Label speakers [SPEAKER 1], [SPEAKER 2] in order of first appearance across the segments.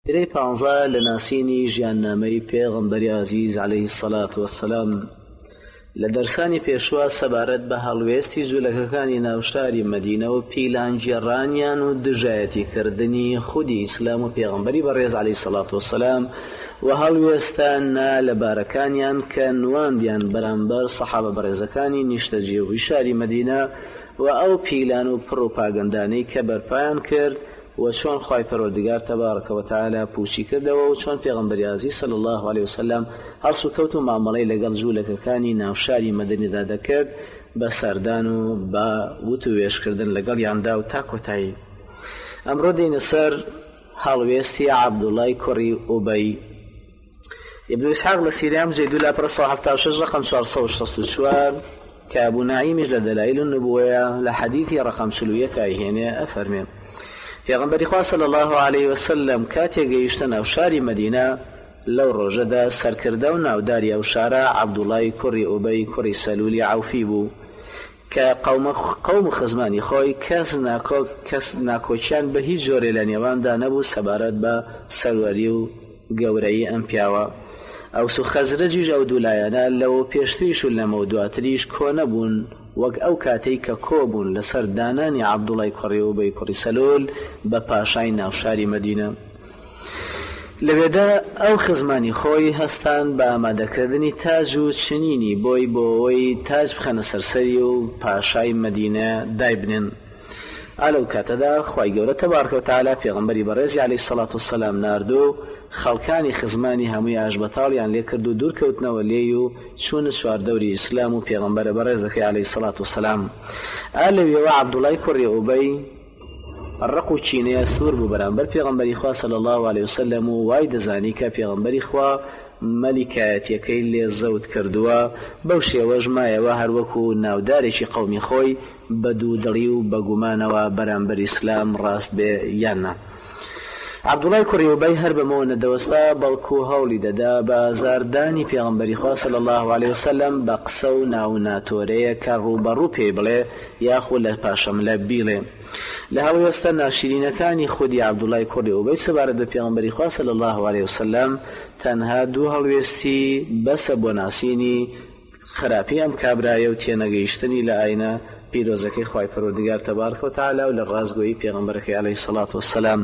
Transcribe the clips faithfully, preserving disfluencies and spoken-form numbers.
[SPEAKER 1] إلي پانزا لناسيني ژیاننامەی پێغەمبەری عزیز عليه الصلاة والسلام لدرسانی پێشوا سەبارەت بە هەڵوێستی جوولەکەکانی ناوشاری مەدینە و پیلانگێڕانیان و دژایەتیکردنی خودی ئیسلام و پێغەمبەری بەڕێز عليه الصلاة والسلام و هەڵوێستانە لە بارەکانیان کە نواندیان بەرامبەر سەحابە بەڕێزەکانی نیشتەجێبووی شاری مەدینە و ئەو پیلان و پڕۆپاگەندانەی کە بەرپایان کرد و چۆن خوای پەروەردگار تەبارەکە و تەعالا پوچی کردەوە و چۆن پێغەمبەری عزیز صلی الله علیه وسلم هەڵس و کەوت و مامەڵەی لەگەڵ جوولەکەکانی ناوشاری مەدینەدا دەکرد بە سەردان و بە وت و وێشکردن لەگەڵیاندا و تا کۆتایی. ئەمڕۆ دێینە سەر هەڵوێستی عەبدوڵای کوڕی ئوبەی. ابن إسحاق لسيريام جيدو لا برصة حفتا وشج رقم شارصة وشصة شوار كابو نعيمش لدلائل النبوة لحديثي رقم سلوية كايهيني أفرمي في غنبري خواه صلى الله عليه وسلم كاتي قيشتنا وشاري مدينة لو رجدا سركردونا وداري وشارع عبد الله كري أبي كري سلولي عوفي بو كقوم قوم خزماني خوي كاس ناكو كاس ناكوچان به هیچ جۆرێ لە نێواندا نەبوو سەبارەت بە سەروەری و گەورەی ئەم پیاوە. ئەوس و خەزرەجیش ئەو دوولایەنە لەوە پێشتریش و لەمە دواتریش کۆ نەبوون وەک ئەو کاتەی کە کۆبوون لەسەر دانانی عەبدوڵای کوڕی ئوبەی کوڕی سەلول بە پاشای ناوشاری مەدینە. لەوێدا ئەو خزمانی خۆی هەستان بە ئامادەکردنی تاج و چنینی بۆی بۆ ئەوەی تاج بخەنە سەرسەری و پاشای مەدینە دایبنێن. ئالەو کاتەدا خوای گەورە تەبارەکە و تەعالا پێغەمبەری بەڕێزی عەلەیهی سەڵات وسەلام ناردو خەڵکانی خزمانی هەمووی ئاشبەتاڵیان لێ کرد و دوورکەوتنەوە لێی و چوونە چواردەوری ئیسلام و پێغەمبەرە بەڕێزەکەی عەلەیهی سەڵات وسەلام. ئالەوێوە عەبدوڵای کوڕی ئوبەی ڕق و چینەیە سوور بوو بەرامبەر پێغەمبەری خوا صلی الله علیه وسلم و وای دەزانی کە پێغەمبەری خوا مەلیکایەتیەکەی لێ زەوت کردووە. بەو شێوەش مایەوە هەروەکو ناودارێکی قەومی خۆی بە دوودڵی و بەگومانەوە بەرامبەر ئیسلام ڕاست بێ یاننا. عەبدوڵای کوڕی ئوبەی هەر بەمەوە نەدەوەستا بەڵکو هەوڵی دەدا بە ئازاردانی پێغەمبەری خوا صلی الله علیه وسلم بە قسە و ناو ناتۆرەیە کە ڕووبەڕوو پێی بڵێ یاخود لە پاشەملە بیڵێ. لە هەڵوێستە ناشرینەکانی خودی عەبدوڵای کوڕی ئوبەی سەبارەت بە پێغەمبەری خوا صلی الله علیه وسلم تەنها دوو هەڵوێستی بەسە بۆ ناسینی خراپی ئەم کابرایە و تێنەگەیشتنی لە ئاینە پیرۆزەکەی خوای پەروەردگار تەبارەکە و تەعالا و لە ڕازگۆیی پێغەمبەرەکەی عەلەیهی سەڵات وسەلام.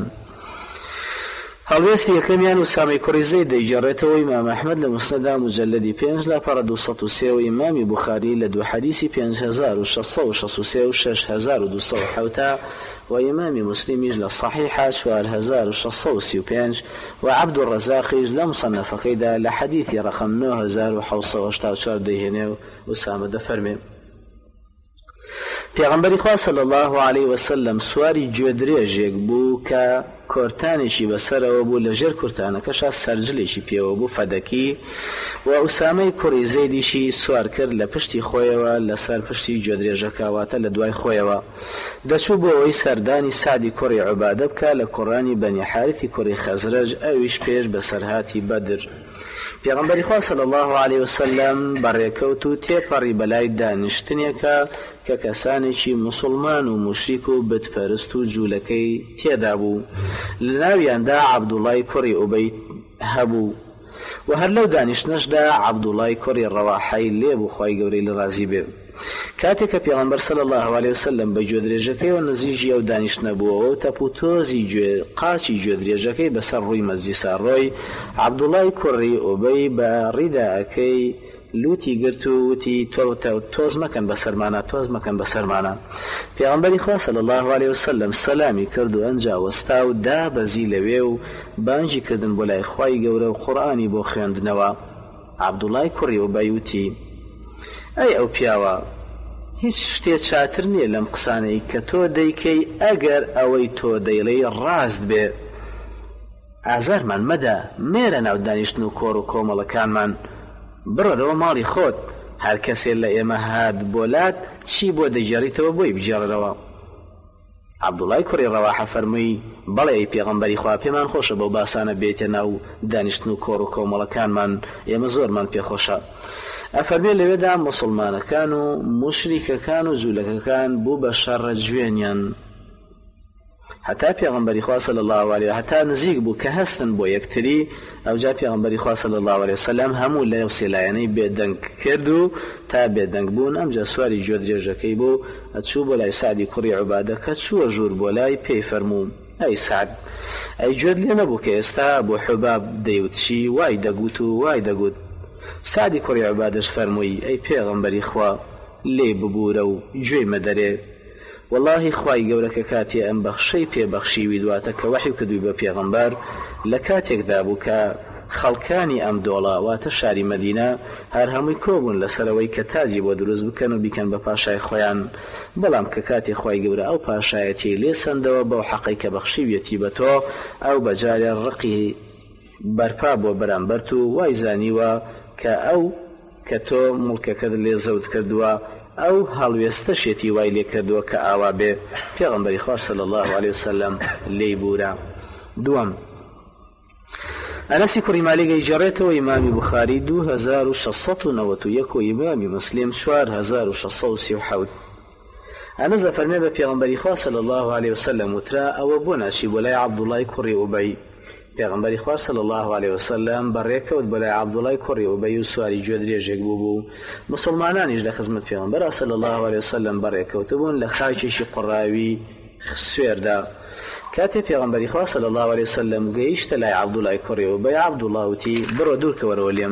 [SPEAKER 1] هەڵوێستی یەکەمیان وسامەی کوڕی زەید دەیگەڕێتەوە ئیمام ئەحمەد لە موسنەدا مجەلەدی پێنج لە پەڕە دوو سەد و سێ و ئیمامی بوخاری لە دوو حەدیسی پێنج هەزار و شەش سەد و شەست و سێ و شەش هەزار و دوو سەد و حەوت و ئیمامی مسلیمیش لە صەحیحە چوار هەزار و شەش سەد و سی و پێنج و عەبدوڕەزاقیش لە مصەنەفەکەیدا لە حەدیثی ڕەقەم نۆ هەزار و حەوت سەد و هەشتا و چوار دەیهێنێ و وسامە دەفەرمێ پێغەمبەری خوا صلی الله علیه وسلم سواری گوێدرێژێک بوو کە کۆرتانێکی بەسەرەوە بوو لەژێر کورتانەکەشا سەرجلێکی پێوە بوو فەدەکی و ئوسامەی کوڕی زەیدیشی سوار کرد لە پشتی خۆیەوە لەسەر پشتی گوێدرێژەکەواتە لە دوای خۆیەوە. دەچوو بۆ ئەوەی سەردانی سعدی کوڕی عوبادە بکە لە کوڕانی بەنی حارثی کوڕی خەزرەج ئەویش پێش بەسەرهاتی بەدر. پێغەمبەری خوا صلی الله علیه وسلم بەڕێکەوت و تێپەڕی بەلای دانیشتنێکە کە کەسانێکی موسڵمان و موشریک و بتپەرست و جوولەکەی تێدا بوو. لە ناویاندا عەبدوڵای کوڕی ئوبەی هەبوو و هەر لەو دانیشتنەشدا عەبدوڵای کوڕی ڕەواحەی لێبوو خوای گەورەی لە ڕازی بێ. کاتێک کە پێغەمبەر صلی الله علیه وسلم بە گوێدرێژەکەیەوە نزیژی ئەو دانیشتنە بووەوە و تەپ و تۆزی گوێ قاچی گوێدرێژەکەی بەسەر ڕووی مەزجیسا ڕۆی عەبدوڵای کوڕی ئوبەی بە ڕیداەکەی لوتی گرت و وتی تۆز مەکەن بەسەرمانە تۆز مەکەن بەسەرمانە. پێغەمبەری خوا صلی الله علیه وسلم سەلامی کرد و ئەنجا وەستا و دابەزی لەوێ و بانگی کردن بۆ لای خوای گەورە و قورئانی بۆ خوێندنەوە. عەبدوڵای کوڕی ئوبەی وتی ئەی ئەو پیاوە هیچ شتێ چاتر نییە لەم قسانەی کە تۆ دەیکەی ئەگەر ئەوەی تۆ دەیڵێی ڕاست بێ. ئازارمان مەدە مێرە ناو دانیشتن و کۆڕ و کۆمەڵەکانمان بڕۆرەوە ماڵی خۆت هەر کەسێ لە ئێمە هات بۆلات چی بۆ دەیگەڕیتەوە بۆی بجێڕەوە. عەبدوڵای کوڕی ڕەواحە فەرمووی بەڵێ پێغەمبەری خوا پێمان خۆشە بەو باسانە بێتە ناو دانیشتن و کۆڕ و کۆمەڵەکانمان ئێمە زۆرمان پێخۆشە. ئەفەرمێ لەوێدا موسڵمانەکان و موشریکەکان و جوولەکەکان بوو بە شەڕە جوێنیان. حتا پێغەمبەری خوا صلی الله علیه هەتا نزیک بوو کە هەستن بۆ یەکتری ئەوجا پێغەمبەری خوا صلی الله علیه وسلم هەموو لەو سێلایەنەی بێدەنگ کرد و تا بێدەنگ بوون ئەمجا سواری گوێ درێژەکەی بوو ئەچوو بۆ لای سعدی کوڕی عوبادە کە چووە ژوور بۆ لای پێی فەرموو ئەی سعد ئەی گوێت لێ نەبوو کە ئێستا بۆ حوباب دەیوت چی وای دەگوت و وای دەگوت سعدی کوڕی عوبادەش فەرمووی ئەی پێغەمبەری خوا لێ ببوورە و گوێی مەدەرێ واللهی خوای گەورە کە کاتێ ئەم بەخشەی پێبەخشیوی دواتە کە وحی کردووی بە پێغەمبەر لە کاتێکدا بوو کە خەڵکانی ئەم دۆڵە واتە شاری مەدینە هەر هەمووی کۆبوون لەسەرەوەی کە تاجی بۆ دروست بکەن و بیکەن بە پاشای خۆیان بەڵام کە کاتێ خوای گەورە ئەو پاشایەتی لێ سەندەوە بەو حەقی کە بەخشیویەتی بە تۆ ئەو بەجارێ ڕقی بەرپا بۆ بەرامبەرت و وای زانیوە کە ئەو کە تۆ مڵکەکەت لێ زەوت کردووە ئەو هەڵوێستەشێتی وای لێ کردووە کە ئاوا بێ پێغەمبەری خوا صلی الله علیه وسلم لێی بوورە. دووەم ئەنەسی کوڕی مالیک گەیجێڕێتەوە ئیمامی بوخاری دوو هەزار و شەشسەد و نەوەت و یەک و ئیمامی مسلم چوار هەزار و شەشسەد و سی و حەوت. ئەنەس دەفەرمێ بە پێغەمبەری خوا صلی الله علیه وسلم وترا ئەوە بۆ ناچی بۆ لای عەبدوڵای کوڕی ئوبەی. پێغەمبەری خوا صلی الله علیه وسلم بەڕێکەوت بە لای عەبدوڵای کوڕی ئوبەی و سواری گوێ درێژێک بوو بوو. مسلمانانیش لە خزمەت پێغەمبەر صلی الله علیه وسلم بەڕێکەوت بوون لە خاکێکی قوڕاوی سوێردا. کاتێ پێغەمبەری خوا صلی الله علیه وسلم گەیشتە لای عەبدوڵای کوڕی ئوبەی عەبدوڵا وتی بڕۆ دوورکەوەرەوە لێم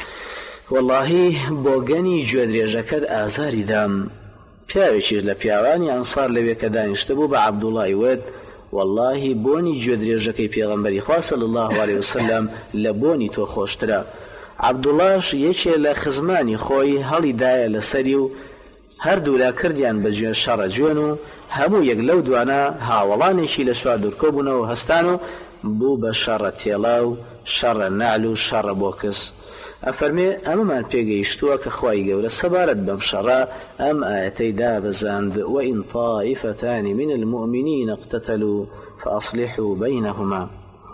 [SPEAKER 1] واللهی بۆ گەنی گوێ درێژەکەت ئازاری دام. پیاوێکیش لە پیاوانی ئەنسار لەوێ کە دانیشتە بوو بە عەبدوڵای وت واللهی بۆنی گوێ درێژەکەی پێغەمبەری خوا صلی الله علیه وسلم لە بۆنی تۆ خۆشترە. عەبدوڵاش یەکێ لە خزمانی خۆی هەڵیدایە لەسەری و هەردوو لا کردیان بە گوێ شەڕە گوێن و هەموو یەک لەو دوانە هاوڵانێکی لە سوار دوورکۆبوونەوە هەستان و بوو بە شەڕە تێڵا و شەڕە نەعل و شەڕە بۆکس. ئەفەرمێ ئەمەمان پێگەیشتووە کە خوای گەورە سەبارەت بەم شەڕە ئەم ئاەتەی دابەزاند وئین طائفتان من المؤمنین اقتتلوا فأصلحوا بینهما.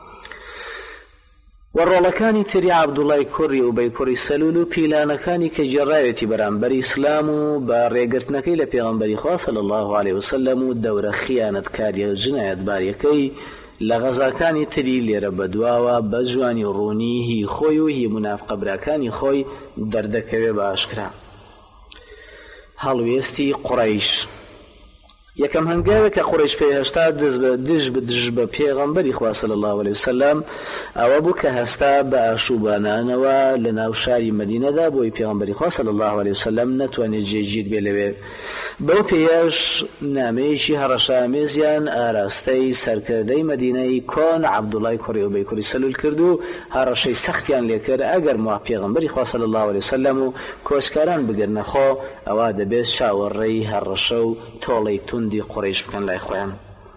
[SPEAKER 1] وەڕۆڵەکانی تری عەبدوڵای کوڕی ئوبەی کوڕی سەلول و پیلانەکانی کە جێڕاوێتی بەرامبەری ئیسلام و بە ڕێگرتنەکەی لە پێغەمبەری خوا صلی الله علیه وسلم و دەورە خیانەتکاری و جنایەتباریەکەی لە غەزاکانی تری لێرە بەدواوە بە جوانی ڕوونی هی خۆی و هی منافقە براکانی خۆی دەردەکەوێ بە ئاشکرا. هەڵوێستی قوڕەیش یەکەم هەنگاوێک کە قوڕەیش پێهێشتا دژ بە دژ بە پێغەمبەری خوا صلی الله علیه وسلم ئەوە بوو کە هەستا بە ئاشوبانانەوە لە ناو شاری مەدینەدا بۆی پێغەمبەری خوا صلی الله علیه وسلم نەتوانێت جێگیر بێ لەوێ. بەو پێیەش نامەیەکی هەڕەشەئامێزیان ئاراستەی سەرکردەی مەدینەی کۆن عەبدوڵای کوڕی ئوبەی کوڕی سەلول کرد و هەڕەشەی سەختیان لێ کرد ئەگەر ما پێغەمبەری خوا صلی الله علیه وسلم و کۆچکاران بگرنە خۆ ئەوا دەبێت چاوەڕێی هەڕەشە و تۆڵەی توندی قوڕەیش بکەن لای خۆیان.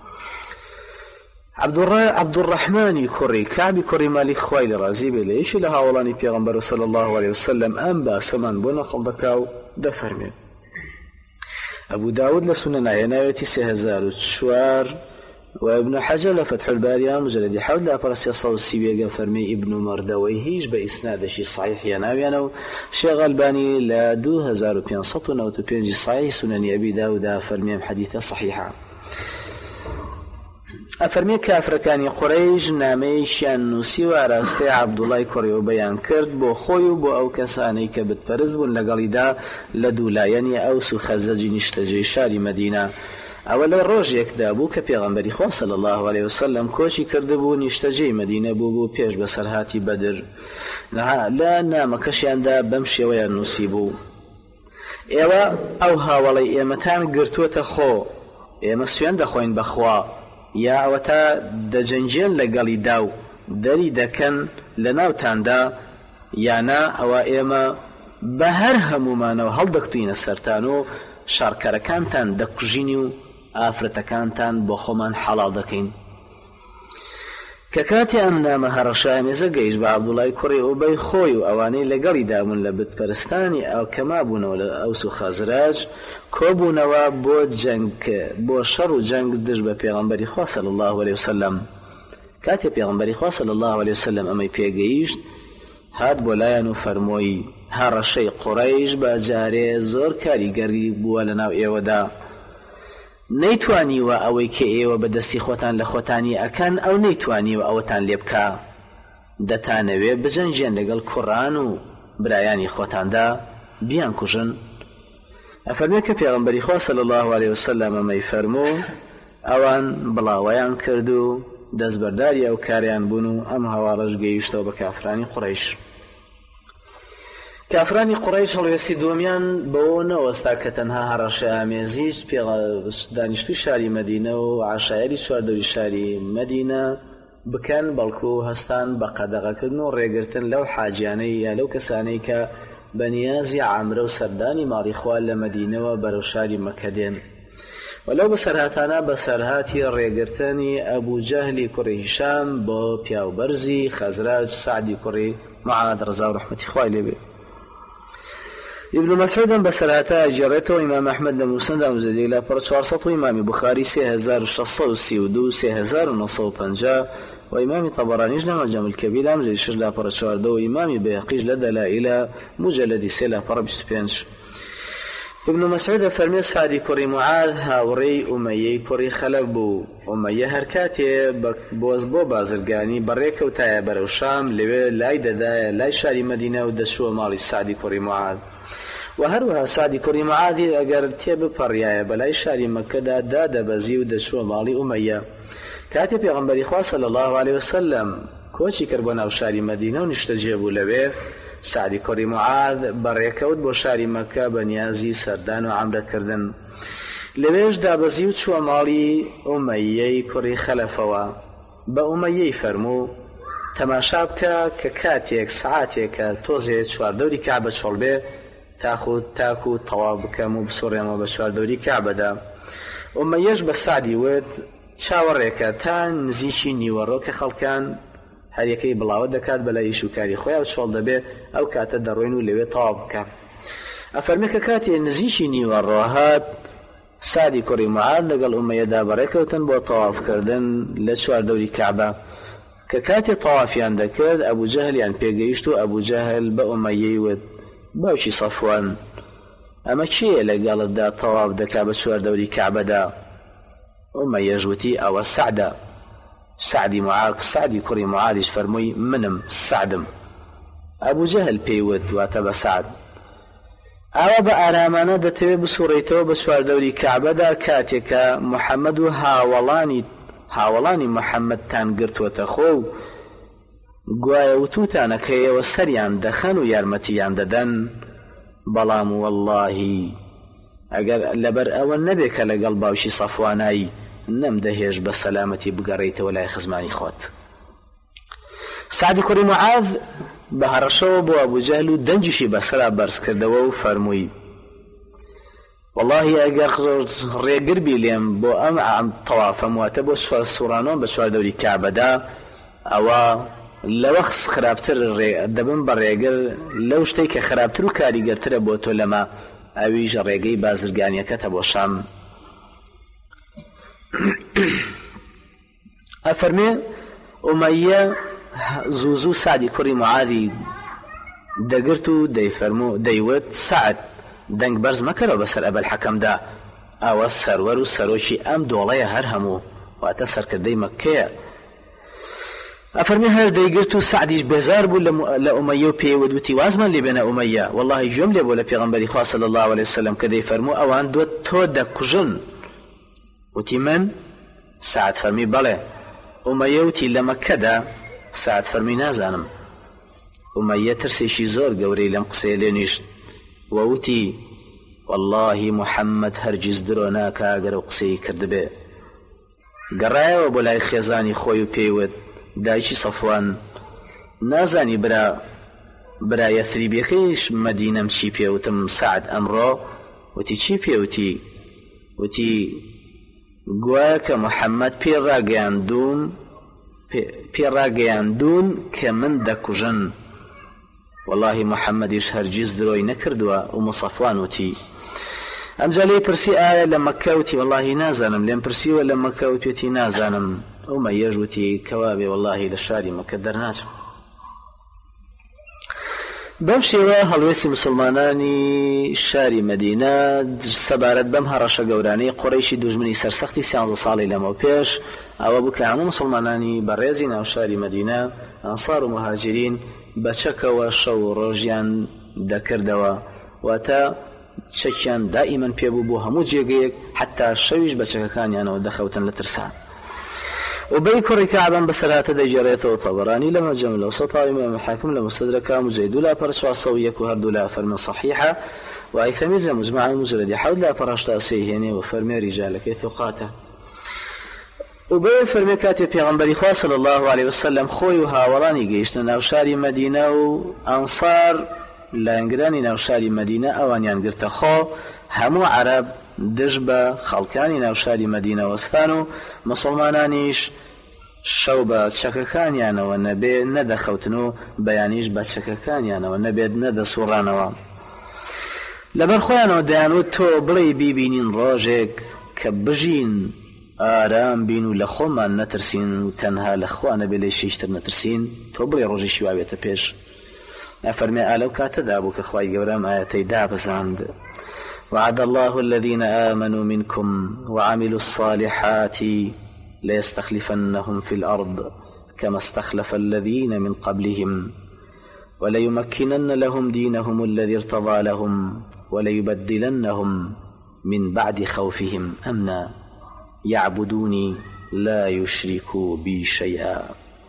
[SPEAKER 1] عەبدوڕەحمانی کوڕی کەعبی کوڕی مالیک خوای لە ڕازی بێ لە یەکی لە هاوڵانی پێغەمبەر صلی الله علیه وسلم ئەم باسەمان بۆ نەقڵ دەکا و دەفەرمێت. ئەبوو داود لە سونەنایە ناوێتی سێ هەزار و چوار و ابن حەجەر لە فەتح الباریە مجەلەدی حەوت لە پەرە سێ سی وێگە فەرمێ ئیبن مەردەوەی هیچ بە ئیسنادێکی صحیحیە ناویانە و شێخ ئەلبانی لە دوو هەزار و پێنج و نەوەت و پێنج صحیح سونەنی ئەبی داودا فەرمێم حەدیثە صحیحە. ئەفەرمێ کافرەکانی قوڕەیش نامەیەکیان نووسی و ئاراستەی عەبدوڵای کوڕی ئوبەیان کرد بۆ خۆی و بۆ ئەو کەسانەی کە بتپەرست بوون لەگەڵیدا لە دوولایەنی ئەوس و خەزەجی نیشتەجێی شاری مەدینە. ئەوە لە ڕۆژێکدا بوو کە پێغەمبەری خوا صلی الله علیه وسلم کۆچی کردبوو نیشتەجێی مەدینە بوو بوو پێش بەسەرهاتی بەدر. لە نامەکەشیاندا بەم شێوەیان نووسی بوو ئێوە ئەو هاوڵەی ئێمەتان گرتووەتە خۆ ئێمە سوێن دەخۆین بەخوا یا ئەوە تا دەجەنجێن لەگەڵی دا و دەری دەکەن لە ناوتاندا یانا ئەوە ئێمە بە هەر هەمومانەوە هەڵدەکتوینە سەرتان و شارکەرەکانتان دەکوژینی و ئافرەتەکانتان بۆ خۆمان حەڵاڵ دەکەین. کە کاتی ئەم نامە هەڕەشەئامێزە گەیشت بە عەبدوڵای کوڕی ئوبەی خۆی و ئەوانەی لەگەڵی دابوون لە بتپەرستانی ئەو کەما بوونەوە لە ئەوس و خەزرەج کۆبوونەوە بۆ جەنگ بۆ شەڕ و جەنگ دژ بە پێغەمبەری خوا صلی الله علیه وسلم. کاتی پێغەمبەری خوا صلی الله علیه وسلم ئەمەی پێگەیشت هات بۆ لایەن و فەرمۆی هەڕەشەی قوڕەیش بە جارێ زۆر کاریگەری بووە لە ناو ئێوەدا. نەیتوانیوە ئەوەی کە ئێوە بەدەستی خۆتان لە خۆتانی ئەکەن ئەو نەیتوانیوە ئەوەتان لێ بکە دەتانەوێ بجەنجێن لەگەڵ کوڕان و برایانی خۆتاندا بیان کوژن. ئەفەرمێ کە پێغەمبەری خوا صلی الله علیه وسلم ئەمەی فەرموو ئەوان بڵاوەیان کرد و دەستبەرداری ئەو کاریان بوون و ئەم هەواڵەش گەیشتەوە بە کافرانی قوڕەیش. کافرانی قوڕەیش هەڵوێستی دووەمیان بەوە نەوەستا کە تەنها هەڕەشە ئامێزی دانیشتوی شاری مەدینە و عاشایری چواردەوری شاری مەدینە بکەن، بەڵکو هەستان بە قەدەغەکردن و ڕێگرتن لەو حاجیانەی یا لەو کەسانەی کە بەنیازی عامرە و سەردانی ماڵی خوا لە مەدینەوە بەرەو شاری مەکە دێن. وەلەو بەسەرهاتانە بەسەرهاتی ڕێگرتنی ئەبوو جەهلی کوڕی هیشام بۆ پیاوبەرزی خەزراج سعدی کوڕی معاد ڕەزا و ڕەحمەتی خوای لێبێ. ابن مسعود بسرعتا جريته إمام أحمد المسند أمزدي لا پر چهارصد إمام بخاري سه هزار وشصت وسی و دو سه هزار و نهصد و پنجاه و إمام طبراني جنا الجامع الكبير أمزدي شش لا پر چهارده و إمام بيهقي لا دلائل مجلد سه لا پر بیست و پنج. ابن مسعود فرمي سعدي كوري معاذ هاوري أمية كوري خلف بو أمية هركاتي بوز بو بازرگاني بريك و تايا برو شام لوي لاي دادا لاي شاري مدينة و دشو مالي سعدي كوري معاذ. و هەروەها سعدی کوڕی معادی ئەگەر تێبپەڕیایە بەلای شاری مەکەدا دادەبەزی و دەچووە ماڵی ئومەیە. کاتێ پێغەمبەری خوا صلی الله علیه وسلم کۆچی کرد بۆ ناو شاری مەدینە و نیشتەجێ بوو لەوێ، سعدی کوڕی معاد بەڕێکەوت بۆ شاری مەکە بە نیازی سەردان و عەمرەکردن. لەوێش دابەزی و چووە ماڵی ئومەیەی کوڕی خەلەفەوە. بە ئومەیەی فەرموو تەماشا بکە کە کاتێک سعاتێکە تۆزێ چواردەوری کەعبە چۆڵ بێ تاخود تاکو تەواو بکەم و بسوڕێمەوە بە چواردەوری کەعبەدا. ئومەیەش بە سعدی وت چاوەڕێکە تا نزیکی نیوەڕۆ کە خەڵکان هەریەکەی بڵاوە دەکات بەلای ئیش و کاری خۆیان و چۆڵ دەبێ ئەو کاتە دەڕۆین و لەوێ تەواو بکە. ئەفەرمێ کە کاتێ نزیکی نیوەڕۆ هات سعدی کوڕی معاد لەگەڵ ئومەیەدا بەڕێکەوتن بۆ تەوافکردن لە چواردەوری کەعبە. کە کاتێ تەوافیان دەکرد ئەبوو جەهلیان پێگەیشت و ئەبوو جەهل بە ئومەیەی وت باوکی صەفوان ئەمە چییە لەگەڵتدا تەواف دەکا بە چواردەوری کەعبەدا؟ ئومەیەش وتی ئەوە سەعدە. سعدی معاک سعدی کوڕی معادیش فەرمووی منم سعدم. ئەبوو جەهل پێی وت واتە بە سعد ئاوا بە ئارامانە دەتەوێت بسوڕیتەوە بە چواردەوری کەعبەدا کاتێکە محەممەد و هاوڵانی هاوڵانی محەممەدتان گرتووەتە خۆ و گوایە وتوتانەکەیەوە سەریان دەخەن و یارمەتیان دەدەن، بەڵام وەڵڵاهی ئەگەر لەبەر ئەوە نەبێ کە لەگەڵ باوشی سەفوانایی نەمدەهێش بە سەلامەتی بگەڕێیتەوە لای خزمانی خۆت. سعدی کوڕی معاذ بە هەڕەشەوە بۆ ئەبوو جەهل و دەنجیشی بەسەرا بەرز کردەوە و فەرمووی وەڵڵاهی ئەگەر ڕێگر بی لێم بۆ ئەم تەوافەم واتە بۆ سوڕانۆم بە چواردەوری کەعبەدا ئەوە لەوە خراپتر دەبم بە ڕێگر لەو شتەی کە خراپتر و کاریگەرترە بۆ تۆ لەمە ئەویش ڕێگەی بازرگانیەکەتە بۆ شام. ئەفەرمێ ئومەیە زوو زوو سعدی کوڕی معادی دەگرت و دەیفەرموو دەیوت سعد دەنگ بەرز مەکەرەوە بەسەر ئەبەل حەکەمدا، ئەوە سەروەر و سەرۆکی ئەم دۆڵەیە هەر هەموو واتە سەرکردەی مەککەیە. ئەفەرمی هەر دەیگرت و سعدیش بێزار بوو لە ئومەیە و پێی وتی وازمان لێبێنە ئومەیە، وەڵڵاهی گوێم لێ بۆ لە پێغەمبەری خوا صلی الله علیه وسلم کە دەیفەرموو ئەوان دۆ تۆ دەکوژن. وتی من؟ سعد فەرمی بەڵێ. ئومەیە وتی لە مەککەدا؟ سعد فەرمی نازانم. ئومەیە ترسێکی زۆر گەورەی لەم قسەیە لێ نیشت وەوتی وەڵڵاهی محەممەد هەرگیز درۆ ناکا ئەگەر ئەو قسەی کردبێ. گەڕایەوە بۆ لای خێزانی خۆی و پێیوت دایکی سەفوان نازانی برا برا یەثریبیەکەیش مەدینەم چی پێوتم سعد ئەمڕۆ؟ وتی چی پێوتی؟ وتی گوایە کە محەممەد پێ ڕاگەیاندوم پێ ڕاگەیاندون کە من دەکوژن. وەڵڵاهی محەممەدیش هەرگیز درۆی نەکردووە. و سەفوان وتی ئەمجا لێی پرسی ئایا لە مەککە؟ وتی وەڵڵاهی نازانم. لێم پرسیوە لە مەککە؟ وتی نازانم. ئومەیەش وتی کەوا بێ وەڵڵاهی لە شاری مەککە دەرناچم. بەم شێوە هەڵوێستی مسلمانانی شاری مەدینە سەبارەت بەم هەڕەشە گەورانەی قوڕیشی دوژمنی سەرسەختی سیانزە ساڵی لەمەوە پێش ئەوە بوو کە هەموو مسلمانانی بەڕێزی ناو شاری مەدینە ئەنسار و مهاجرین بەچەکەوە شەو ڕۆژیان دەکردەوە واتە چەکیان دائیمەن پێبوو بۆ هەموو جێگەیەک حتا شەویش بەچەکەکانیانەوە دەخەوتن لە ترسان. وبي كوري كعبا بسرعة دجاريته وطبراني لما جمله وسطا إمام الحاكم لمستدركا مجيد لا برشوا صويك وهردو لا فرم صحيحة وأيثمير لمجمع مجرد حول لا برشتا سيهيني وفرمي رجالك ثقاته وبي فرمي كاتي بيغنبري خواه صلى الله عليه وسلم خوي وهاوراني جيشنا ناوشاري مدينة وأنصار لا ينقراني ناوشاري مدينة أوان ينقرت خو همو عرب دژبە خەڵکانی ناوشاری مەدینە وەستان و مسلمانانیش شەو بە چەکەکانیانەوە نەبێ نەدەخەوتن و بەیانیش بە چەکەکانیانەوە نەبێت نەدەسوڕانەوە. لەبەر خۆیانەوە دەیانوت تۆ بڵێ بیبینین ڕۆژێک کە بژین ئارام بین و لە خۆمان نەترسین و تەنها لە خوا نەبێ لە شیشتر نەترسین تۆ بڵێ ڕۆژێکی وابێتە پێش. ئەفەرمێ ئالەو کاتەدا بوو کە خوای گەورەم ئایەتەی دابەزاند وعد الله الذين آمنوا منكم وعملوا الصالحات ليستخلفنهم في الأرض كما استخلف الذين من قبلهم وليمكنن لهم دينهم الذي ارتضى لهم وليبدلنهم من بعد خوفهم أمنا يعبدوني لا يشركوا بي شيئا.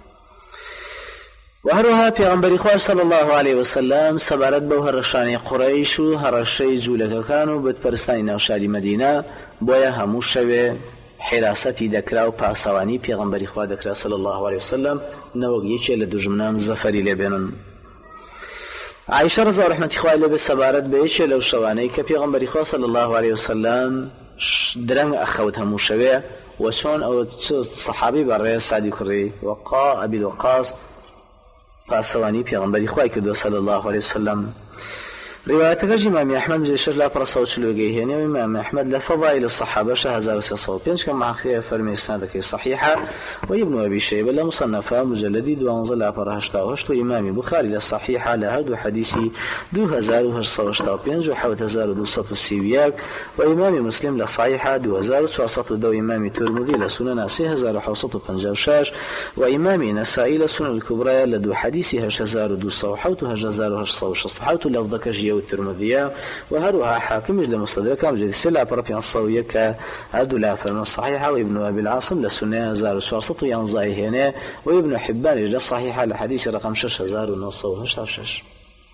[SPEAKER 1] وهروها پیغمبری خواه صلی الله علیه وسلم سبارت بو هرشانی قریش و هرشی جولککان و بتپرستانی ناوشاری مدینه بویا همو شوه حراستی دکرا و پاسوانی پیغمبری خواه دکرا صلی الله علیه وسلم نوگ یکی لدوجمنان زفری لبینن. عائشة رضا رحمة خواه لبه سبارت به یکی لو شوانی که پیغمبری خواه صلی الله علیه وسلم درنگ اخوت همو شوه و چون او صحابی بره سعدی کری وقا ابی الوقاص پاسوانی پیغمبری خوای کردو صلی الله علیه وسلم. روايتك إمام أحمد جيشر لا برصوت شلوجيه يعني إمام أحمد لفضائل الصحابة شهزار وسصوب ينش كما حقيقة فرمي إسنادك صحيحة وابن أبي شيبة لمصنفة مجلدي دوانزل لا برهشتا وشتو إمام بخاري لصحيحة لهدو حديثي دو هزار وهرصوشتا بينج وحوت هزار ودوسط السيبياك وإمام مسلم لصحيحة دو هزار وصوصط دو إمام ترمذي لسنن سي هزار وحوصط وبنجاوشاش وإمام نسائي لسنن الكبرى لدو حديثي هش هزار ودوسط وحوت هزار وهرصوشت وحوت لفظك جيو الترمذية وهروها حاكم إلى مستدرك مجد السلع بربيان الصوية كعبد الله فرمان الصحيحة وابن أبي العاصم لسنة زار وشارصط ينزاي هنا وابن حبان إلى الصحيحة لحديث رقم شش هزار ونصو هشتاش.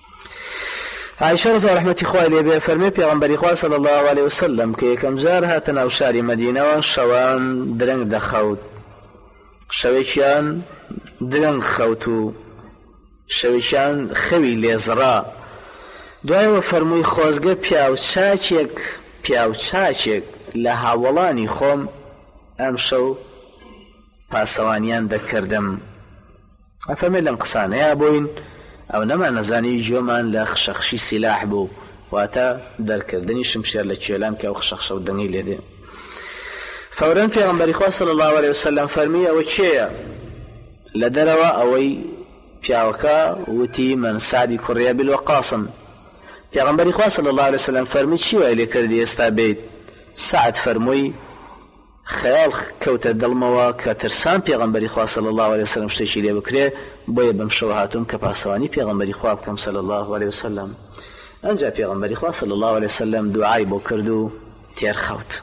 [SPEAKER 1] عائشة رضي رحمة إخوائي لي فرمي بيغمبري خواه صلى الله عليه وسلم كي كم جار هاتنا وشاري مدينة وشوان درنگ دخوت شويشان درنگ خوتو شويشان خوي ليزرا دوایەوە فەرمووی خۆزگە پیاوچاکێک پیاوچاکێک لە هاوڵانی خۆم ئەم شەو پاسەوانیان دەکردم. ئەفەرمێ لەم قسانەیە بووین ئەو نەمان نەزانی گوێمان لە خشەخشی سیلاح بوو واتە دەرکردنی شمشێر لە کوێلان کە ئەو خشەخشە و دەنگی لێ دێ. فەورەن پێغەمبەری خوا صلی الله علیه وسلم فەرمی ئەوە کێیە؟ لە دەرەوە ئەوەی پیاوەکە وتی من سعدی کوڕی ئەبی الوەقاسم. پیغمبری خواه صلی الله علیه وسلم فرمی چی ویلی کردی استا بیت؟ سعد فرموی خیال کەوتە دڵمەوە کە ترسان پێغەمبەری خوا صلی الله علیه وسلم شتێکی لێ بکرێ بۆیە بەم شەو هاتووم کە پاسەوانی پێغەمبەری خوا بکەم صلی الله علیه وسلم. ئەنجا پێغەمبەری خوا صلی الله علیه وسلم دوعای بۆ کرد و تێرخەوت.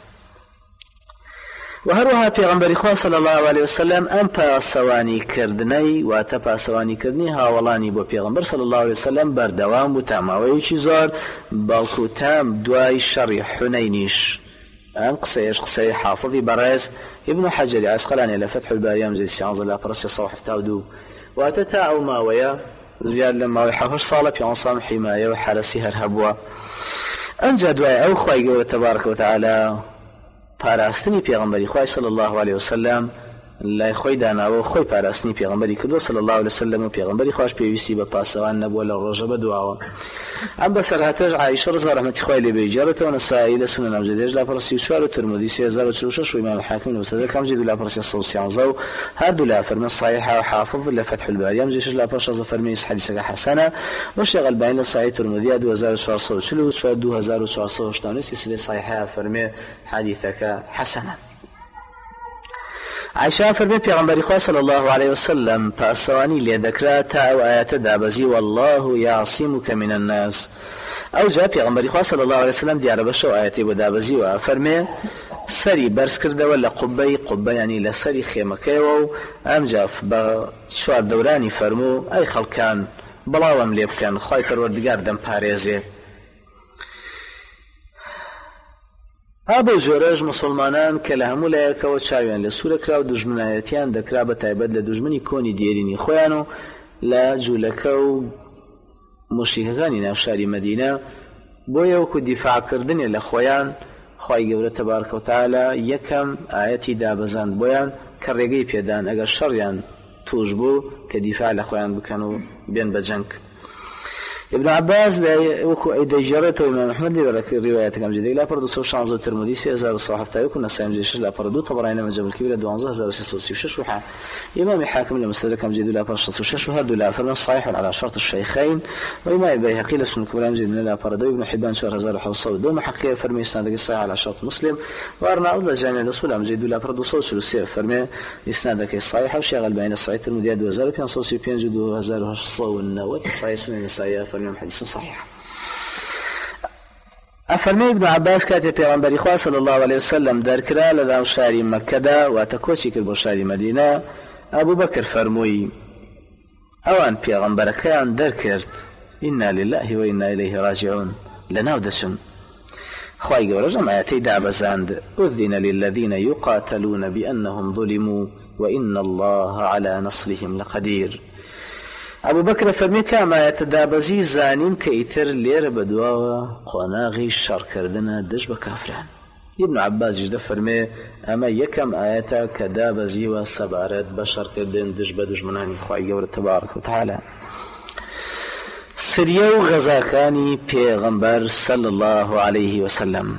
[SPEAKER 1] وهروها پێغەمبەری خوا صلی الله علیه وسلم ئەم پاسەوانی کردنەی واتە پاسەوانی کردنی هاوڵانی بۆ پێغەمبەر صلی الله علیه وسلم بەردەوام بوو تا ماوەیەکی زۆر بەڵکو تام دوای شەڕی حونەینیش. ئەم قسەیەش قسەی حافظی بەڕێز ئیبن حەجەری عەسقەلانی لە فەتح الباری مجلد سیانزە لا پرسی سەد و هەفتاد و دوو واتە تا ئەو ماوەیە زیاد لە ماوەی حەوت ساڵە پێنج حیمایە و حارەسی هەر هەبووە. ئەنجا دوای ئەو خوای گەورە تەبارەکە و تەعالی پاراستنی پێغەمبەری خوای صلی الله علیه وسلم لای خۆی داناوە خۆی پاراستنی پێغەمبەری کردو صلی الله علیه وسلم و پێغەمبەری خوش پێویستی بە پاسەوان نەبووە لە ڕۆژە بەدواوە. ئەم بەسەرهاتەش عایشە ڕزا ڕەحمەتی خوای لێ بێ جارەتەوە نەسائی لە سونەن ئەمجدێش لاپەڕە سی و چوار و ترمذی سێ هەزار و چل و شەش و ئیمام حاکم لە مستەدرەک ئەمجد و لاپەڕە سێ سەد و سیانزە و هەردوو لا فەرمێ صحیحە و حافظ لە فتح الباری ئەمجدێش لاپەڕە شەزە فەرمێ حەدیثەکە حەسەنە و شێخ ئەلبانی لە صحیح ترمذی دوو هەزار و چوار سەد و چل و چوار دوو هەزار و چوار سەد و هەشتا و نۆ سلسلەی صحیحە فەرمێ حەدیثەکە حەسەنە. عائشة فرمي پیغمبری خواه صلی الله عليه وسلم پاسوانی لیدکرا تا او آیات دابزی والله یعصمک من الناس. او جا پیغمبری خواه صلی الله عليه وسلم دیار بشو آیاتی و دابزی و فرمي سری برس کرده و لقبی قبه یعنی لسری خیمکه و ام جاف با چوار دورانی فرمو ای خلکان بلاوام لیبکن خواه پروردگار دم پارێزێ. ئابە جۆرەش مسلمانان کە لە هەموو لایەکەوە چاویان لە سوورەکرا و دوژمنایەتیان دەکرا بە تایبەت لە دوژمنی کۆنی دیێرینی خۆیان و لە جوولەکە و موشیکەکانی ناوشاری مەدینە بۆیە وەکو دیفاعکردنێ لە خۆیان خوای گەورە تەبارەکە و تەعالە یەکەم ئایەتی دابەزاند بۆیان کە ڕێگەی پێدان ئەگەر شەڕیان توش بوو کە دیفاع لە خۆیان بکەن و بێن بە جەنگ. ابن عباس وكو ايدي جرته وامام احمد روايات كم جديد لا برضو سو شانزو ترمذي سي هزار وصحف تايكو نسايم جيش لا برضو طبراني مجمع الكبير دوانزه هزار وستة وستين وحا امام حاكم لمستدرك كم جديد لا برشة وشش وهذا لا فرمان صحيح على شرط الشيخين وامام البيهقي لسن كلام جديد لا برضو ابن حبان شهر هزار وحوصو دو محقق فرمي اسناد صحيح على شرط مسلم وارنا اول جامع الاصول ام جديد لا برضو سو سي فرمي اسنادك صحيح وشغل بين الصحيح الترمذي دو هزار وخمسة وستين دو هزار وستة صحيح سنن النسائي فرمي حديث صحيح. أفرمي ابن عباس كاتب پیغمبری خواه صلی الله عليه وسلم در کرا لدام شاری مکه دا و تکوچی کرد بو شاری مدینه. ابو بکر فرموی اوان پیغمبرکیان در کرد انا لله و انا الیه راجعون لناو دسن خواهی گوره جمعیتی دابزاند اذن للذین یقاتلون بأنهم ظلموا و ان الله على نصرهم لقدیر. ابو بکر فرمی که آیت دابزی زانین که ایتر لیر بدوا قناغی شر کردن دش بکافران. ابن عباس جده فرمی اما یکم آیتا که دابزی و سبارت بشر کردن دش بدجمنانی خواهی گور تبارک و تعالی. سریه و غزاکانی پیغمبر صلی الله علیه وسلم.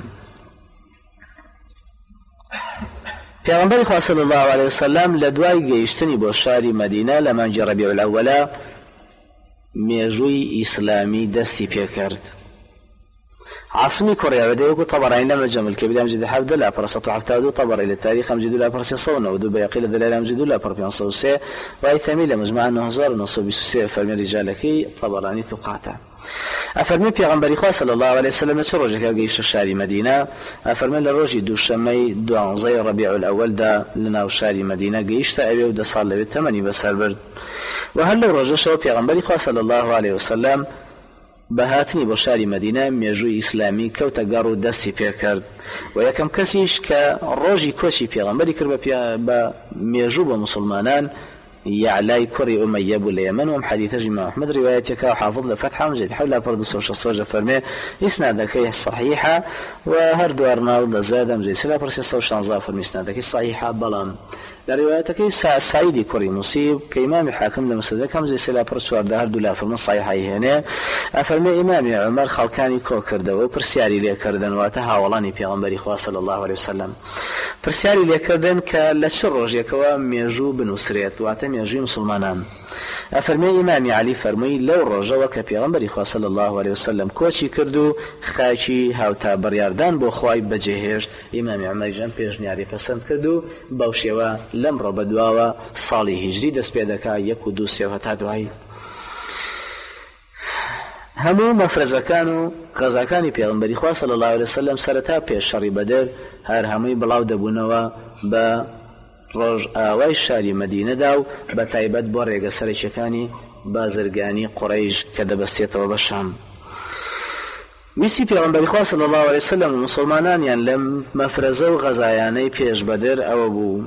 [SPEAKER 1] پیغمبر خواه صلی الله علیه وسلم لدوای گیشتنی با شاری مدینه لمنج ربیع الاولا مێژووی ئیسلامی دەستی پێکرد. عاصمی کوڕیاوەدەی وەکو طەبەرانی لە مەجەمع الکەبیر ئەمجد حەفدە لا پڕ سەد و حەفتاد و طەبەری لە تاریخ ئەمجد لا پڕ سێ سەد و نەوەد و بەیەقی لە دەلایل ئەمجد لا پڕ پێنج سەد و سێ و هەیثەمی لە مجموع نۆ هەزار و نۆ سەد و بیست و سێ فەرمی ڕیجالەکەی طەبەرانی ثوقاتە. ئەفەرمێ پێغەمبەری خوا صلی الله علیه وسلم چ ڕۆژێکە گەیشتە شاری مەدینە. ئەفەرمێ لە ڕۆژی دووشەمەی دوانزەی ڕەبیع الأولدا لە ناو شاری مەدینە گەیشتە ئەوێ و دە ساڵ لەوێ تەمەنی بەسەر برد و هەر لەو ڕۆژەشەوە پێغەمبەری خوا صلی الله علیه وسلم بەهاتنی بۆ شاری مەدینە مێژووی ئیسلامی کەوتە گەڕ و دەستی پێکرد و یەکەم کەسیش کە ڕۆژی کۆچی پێغەمبەری کرد بە مێژوو بە مسلمانان يعلى كري أمية بو اليمن وم حديث جماعة أحمد روايتك وحافظ لفتحة ومجد حول برضو سوش الصوجة فرمي إسنادك الصحيحة وهردو أرناود زاد مجد سلا برسي سوش أنظافر فرمي إسنادك الصحيحة بلام لروايتك سعيدي كري مصيب كإمام حاكم لمسدك هم زي سلا برسوار ده هردو لا فرمي الصحيحة هنا أفرمي إمام عمر خلقاني كو كردو وبرسياري لي كردن واتهاولاني بيغمبري خواه صلى الله عليه وسلم برسياري لي كردن كالشر رجيكوا ميجو بنسريت واتم يجوي مسلمانان. أفرمي إمام علي فرمي لو رجوا كبيغمبري خواه صلى الله عليه وسلم كوشي كردو خاچي هاوتا برياردان بو خواي بجهشت إمام عمر جان بيجنياري پسند كردو بوشيوا لم ربدواوا صالي هجري دس بيدكا يكو دو سيوهتا دعاي. همو مفرزەکان و غەزاکانی پێغەمبەری خوا صلی الله علیه وسلم سەرەتا پێش شەڕی بەدەر هەر هەمووی بڵاو دەبوونەوە بە ڕۆژ ئاوای شاری مەدینەدا و بە تایبەت بۆ ڕێگە سەرەکیەکانی بازرگانی قوڕەیش کە دەبەستێتەوە بە شام. ویستی پێغەمبەری خوا صلی الله علیه وسلم و مسلمانانیان لەم مەفرەزە و غەزایانەی پێش بەدەر ئەوە بوو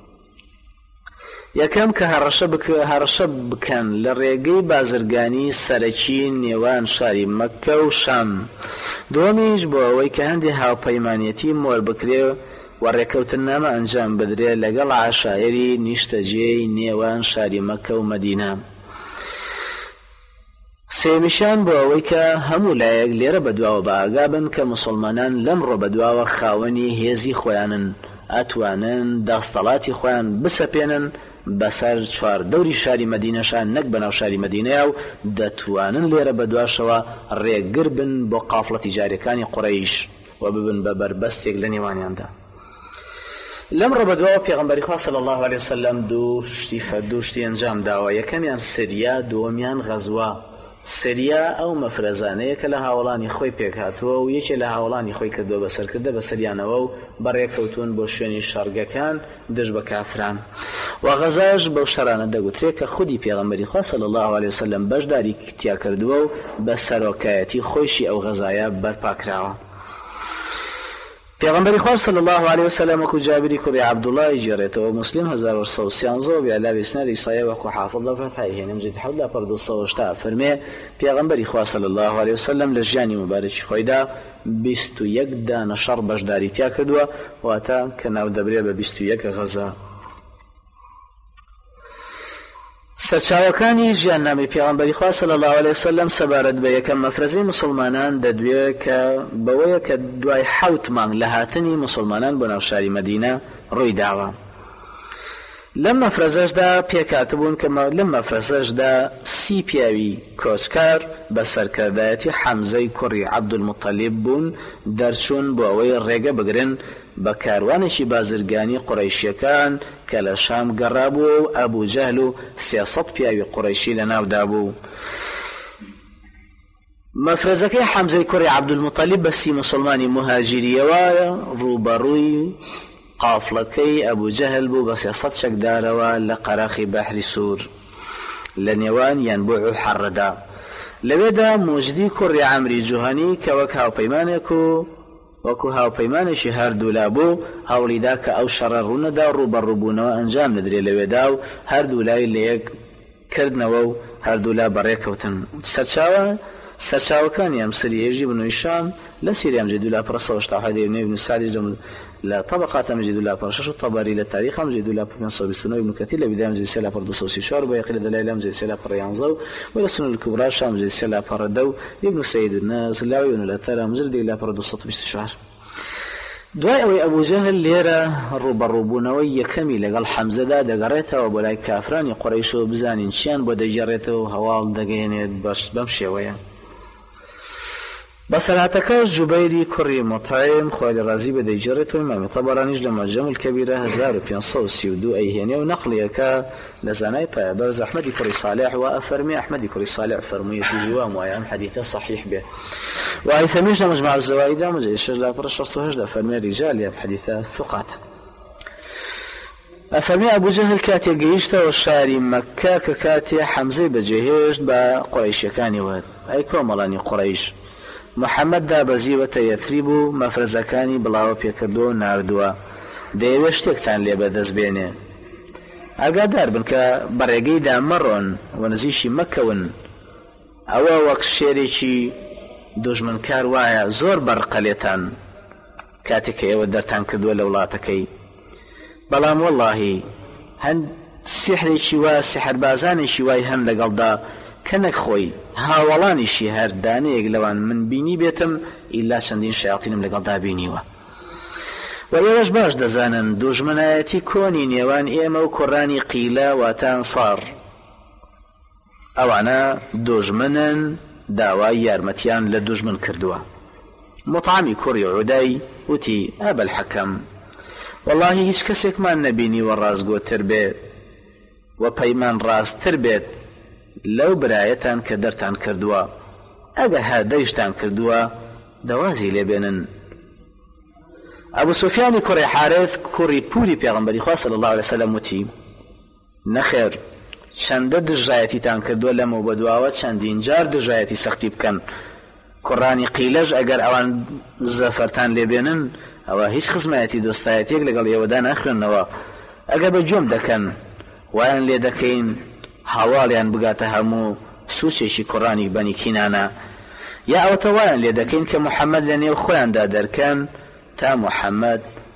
[SPEAKER 1] یەکەم کە هەڕەشە بکەن لە ڕێگەی بازرگانی سەرەکی نێوان شاری مەککە و شام. دووەمیش بۆ ئەوەی کە هەندێک هاوپەیمانیەتی مۆر بکرێ و ڕێکەوتنامە ئەنجام بدرێت لەگەڵ عاشایری نیشتەجێی نێوان شاری مەککە و مەدینە. سێمیشان بۆ ئەوەی کە هەموو لایەک لێرە بەدواوە بە ئاگا بن کە مسلمانان لەم ڕۆ بەدواوە خاوەنی هێزی خۆیانن، ئەتوانن داستەڵاتی خۆیان بسەپێنن بەسەر چوار دەوری شاری مەدینەشان نەک بەناو شاری مەدینەیە و دەتوانن لێرە بەدواشەوە ڕێگر بن بۆ قافڵە تیجاریەکانی قوڕەیش و ببن بە بەربەستێک لە نێوانیاندا. لەم ڕۆ بەدواوە پێغەمبەری خوا صلی الله علیه وسلم دوو شتی دوو شتی ئەنجام داوە. یەکەمیان سریا، دووەمیان غەزوا. سریا ئەو مەفرەزانەیە کە لە هاوڵانی خۆی پێکهاتووە و یەکێ لە هاوڵانی خۆی کردووە بەسەرکردە بە سەریانەوە و بەڕێکەوتون بۆ شوێنی شەڕگەکان دژ بە کافران. و غەزاش بەو شەرانە دەگوترێت کە خودی پێغەمبەری خوا صلی الله علیه وسلم بەشداری تیا کردووە و بە سەرۆکایەتی خۆشی ئەو غەزایە بەرپاکراوە. پێغەمبەری خوا صلی الله علیه وسلم وەکو جابری کوڕی عەبدوڵڵای گێڕێتەوە مسلم هەزار و سەد و سیانزە و بێعلا بێسنادی سایە وەکو حافظ لە فتحی هێنم جێت حەوت لە پەردە سەد و هەشتا فەرمێ پێغەمبەری خوا صلی الله علیه وسلم لە ژیانی مبارەکی خۆیدا بیست و یەک دانە شەڕ بەشداری تیا کردووە واتە کە ناو دەبرێت بە بیست و یەک غەزا. سەرچاوەکانی ژیاننامەی پێغەمبەری خوا صلی الله علیه وسلم سەبارەت بە یەکەم مەفرەزەی مسلمانان دەدوێت کە بەوەیە کە دوای حەوت مانگ لە هاتنی مسلمانان بۆ ناو شاری مەدینە ڕووی داوە. لەم مەفرەزەشدا پێکاتبوون کە لەم مەفرەزەشدا سی پیاوی کۆچکار بە سەرکردایەتی حەمزەی کوڕی عەبدولموتەلیب بوون دەرچوون بۆ ئەوەی ڕێگە بگرن بە کاروانێکی بازرگانی قوڕەیشیەکان کە لە شام گەڕابوو و ئەبوو جەهل و سێسەد پیاوی قوڕەیشی لە ناودا بوو. مەفرەزەکەی حەمزەی کوڕی عەبدولموتەلیب بە سی مسلمانی مهاجریەوە ڕوبەڕووی قافڵەکەی ئەبوو جەهل بوو بە سێسەد چەکدارەوە لە قەرەخی بەحری سوور لە نێوان یانبوع و حەڕەدا. لەوێدا موجدی کوڕی عەمری جوهەنی کە وەک هاوپەیمانێک و وەکو هاوپەیمانێکی هەردوو لابوو هەوڵیدا کە ئەو شەڕە ڕوونەدا ڕوبەڕووبوونەوە ئەنجام نەدرێت لەوێدا و هەردوو لای لە یەک کردنەوە و هەردوو لا بەڕێکەوتن. سەرچاوە سەرچاوەکانی ئەم سەری هێژی بنەوەی شام لە سیریام جێدوو لا پڕ سەد و هەشتا حەدی ابن سعدی لە طبقات مجد الله پر شش و طبری لتاریخ مجد الله پر پنج و بیست و نه ابن کثیر لبداية مجد سلا پر دو و سی و چهار و باقی دلایل مجد سلا پر یانزده و السنن الكبرى شام مجد سلا پر دو ابن سید الناس لاوی الاثار مجد الله پر دو و بیست و چهار. دوای ئەوەی ئەبوو جەهل لێرە ڕوبەڕووبوونەوەی یەکەمی لەگەڵ حەمزەدا دەگەڕێتەوە بۆ لای کافرانی قوڕەیش و بزانین چیان بۆ دەیگەڕێتەوە و هەواڵ دەگەێنێت بەم شێوەیە. بەسەرهاتەکە جوبەیری کوڕی مطعیم خۆی لە ڕازی بە دەیگەڕێتەوە ئیمامی تەبەرانیش لە مەعجەم الکەبیرە هەزار و پێنج سەد و سی و دوو ئەیهێنێ و نەقڵیەکە لە زانای پایەبەرز ئەحمەدی کوڕی صالح و ئەفەرمێ ئەحمەدی کوڕی صالح فەرموویەتی هیوام وایە ئەم حەدیثە صحیح بێ و ئایثەمیش لە مجمع الزەوائیدا مجلد شش لا پڕ شەست و هەشت دەفەرمێ ریجالی ئەم حەدیثە ثقات. ئەفەرمێ ئەبوو جەهل کاتێک گەیشتەوە شاری مەککە کە کاتێ حەمزەی بەجێهێشت بە قوڕەیشیەکانی وت ئەی کۆمەڵانی قوڕەیش محەممەد دابەزیوەتە یەتریب و مەفرەزەکانی بڵاوە پێکردووە و ناردووە دەیەوێت شتێکتان لێ بەدەست بێنێ ئاگادار بن کە بەڕێگەیدا مەڕۆن و نزیشی مەکەون ئەوە وەک شێرێکی دوژمنکار وایە زۆر بەرقەلێتان کاتێک ئێوە دەرتان کردووە لە وڵاتەکەی بەڵام وەڵڵاهی هەند سیحرێکی وایە سیحربازانێکی وای هەن لەگەڵدا کە نەک خۆی هاوڵانیشی هەر دانەیەک لەوان من بینی بێتم ئیلا چەندین شایاتینم لەگەڵدا بینیوە و ئێوەش باش دەزانن دوژمنایەتی کۆنی نێوان ئێمە و کوڕانی قیلە واتە ئەنسار ئەوانە دوژمنن داوای یارمەتیان لە دوژمن کردووە. مطعمی کوڕی عودای وتی ئەبەل حەکەم وەڵڵاهی هیچ کەسێکمان نەبینی وە ڕازگۆتر بێت و پەیمان ڕاستتر بێت لەو برایەتان کە دەرتان کردووە ئەگە هادەیشتان کردووە دەوازی لێبێنن. ئەبوو سوفیانی کوڕی حارث کوڕی پوری پێغەمبەری خوا صلی الله علیه وسلم وتی نەخێر چەندە دژایەتیتان کردووە لەمە بە دواوە چەندین جار دژایەتی سەختی بکەن کوڕانی قیلەش ئەگەر ئەوان زەفەرتان لێبێنن ئەوە هیچ خزمەتی دۆستایەتێک لەگەڵ ئێوەدا ناخوێننەوە ئەگە بە جۆم دەکەن وایان لێ دەکەین هاواڵیان بگاتە هەموو سوچێکی کوڕانی بەنی کینانە یا ئەوەتە وایان لێ دەکەین کە محەممەد لە نێو خۆیاندا دەرکەن تا محەممەد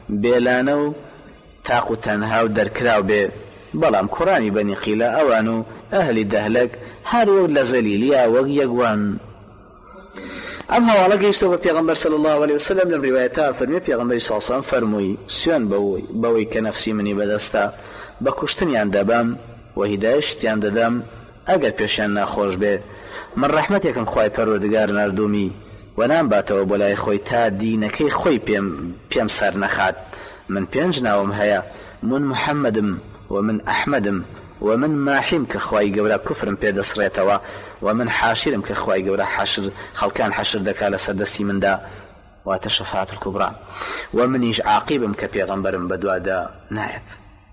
[SPEAKER 1] بێلانە و تاق و تەنها و دەرکراو بێ بەڵام کوڕانی بەنی قیلە ئەوان و ئەهلی دەهلەک هەر وەک لە زەلیلیا وەک یەکوان. ئەم هەواڵە گەیشتەوە بە پێغەمبەر صلی الله علیه وسلم لەم ڕیوایەتە فەرمێ پێغەمبەری صلی الله علیه وسلم فەرمووی سوێن بەوەی بەوەی کە نەفسی منی بەدەستە بە کوشتنیان دەبەم و هیدایەتیان دەدەم ئەگەر پێشیان ناخۆش بێ من ڕەحمەتێکم خوای پەروەردگار نردومی و نامباتەوە بۆ لای خۆی تا دینەکەی خۆی پێم پێم سەر نەخات. من پێنج ناوم هەیە من محەممەدم و من ئەحمەدم و من ماحیم کە خوای گەورە کوفرم پێدەسڕێتەوە و من حاشرم کە خوای گەورە حەشر خەڵکان حەشر دەکات لەسەر دەستی مندا واتە شەفاعەت الکوبرا و منیش عاقیبم کە پێغەمبەرم بەدوادا نایەت.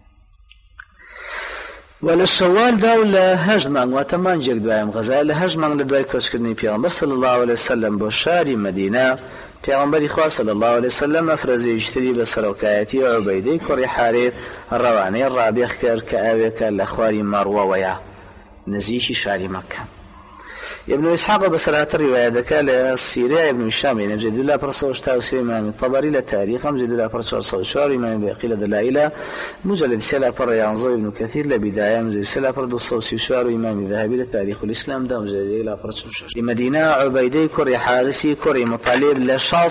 [SPEAKER 1] و لە شەوالدا و لە هەژد مانگ واتە مانجێک دوایم غەزای لە هەژد مانگ لە دوای کۆچکردنی پێغەمبەر صلی الله علیه وسلم بۆ شاری مەدینە پێغەمبەری خوا صلی الله علیه وسلم ئەفرەزێکی تری بە سەرۆکایەتی عوبەیدەی کوڕی حارث ڕەوانەی ڕابێخ کرد کە ئاوێکە لە خواری مەڕوەوەیە نزیکی شاری مەکە. ابن إسحاق بسرعة الرواية ذكاء للسيرية ابن الشام يعني بجد الله برسول شتاوسي إمام الطبري للتاريخ بجد الله برسول صوشار إمام بيقيل دلائلة مجلد سلا بر ينظر ابن كثير لبداية مجلد سلا بر دو صوشار إمام ذهبي لتاريخ الإسلام ده مجلد الله برسول شتاوسي مدينة عبيدي كوري حارسي كوري مطالب لشاص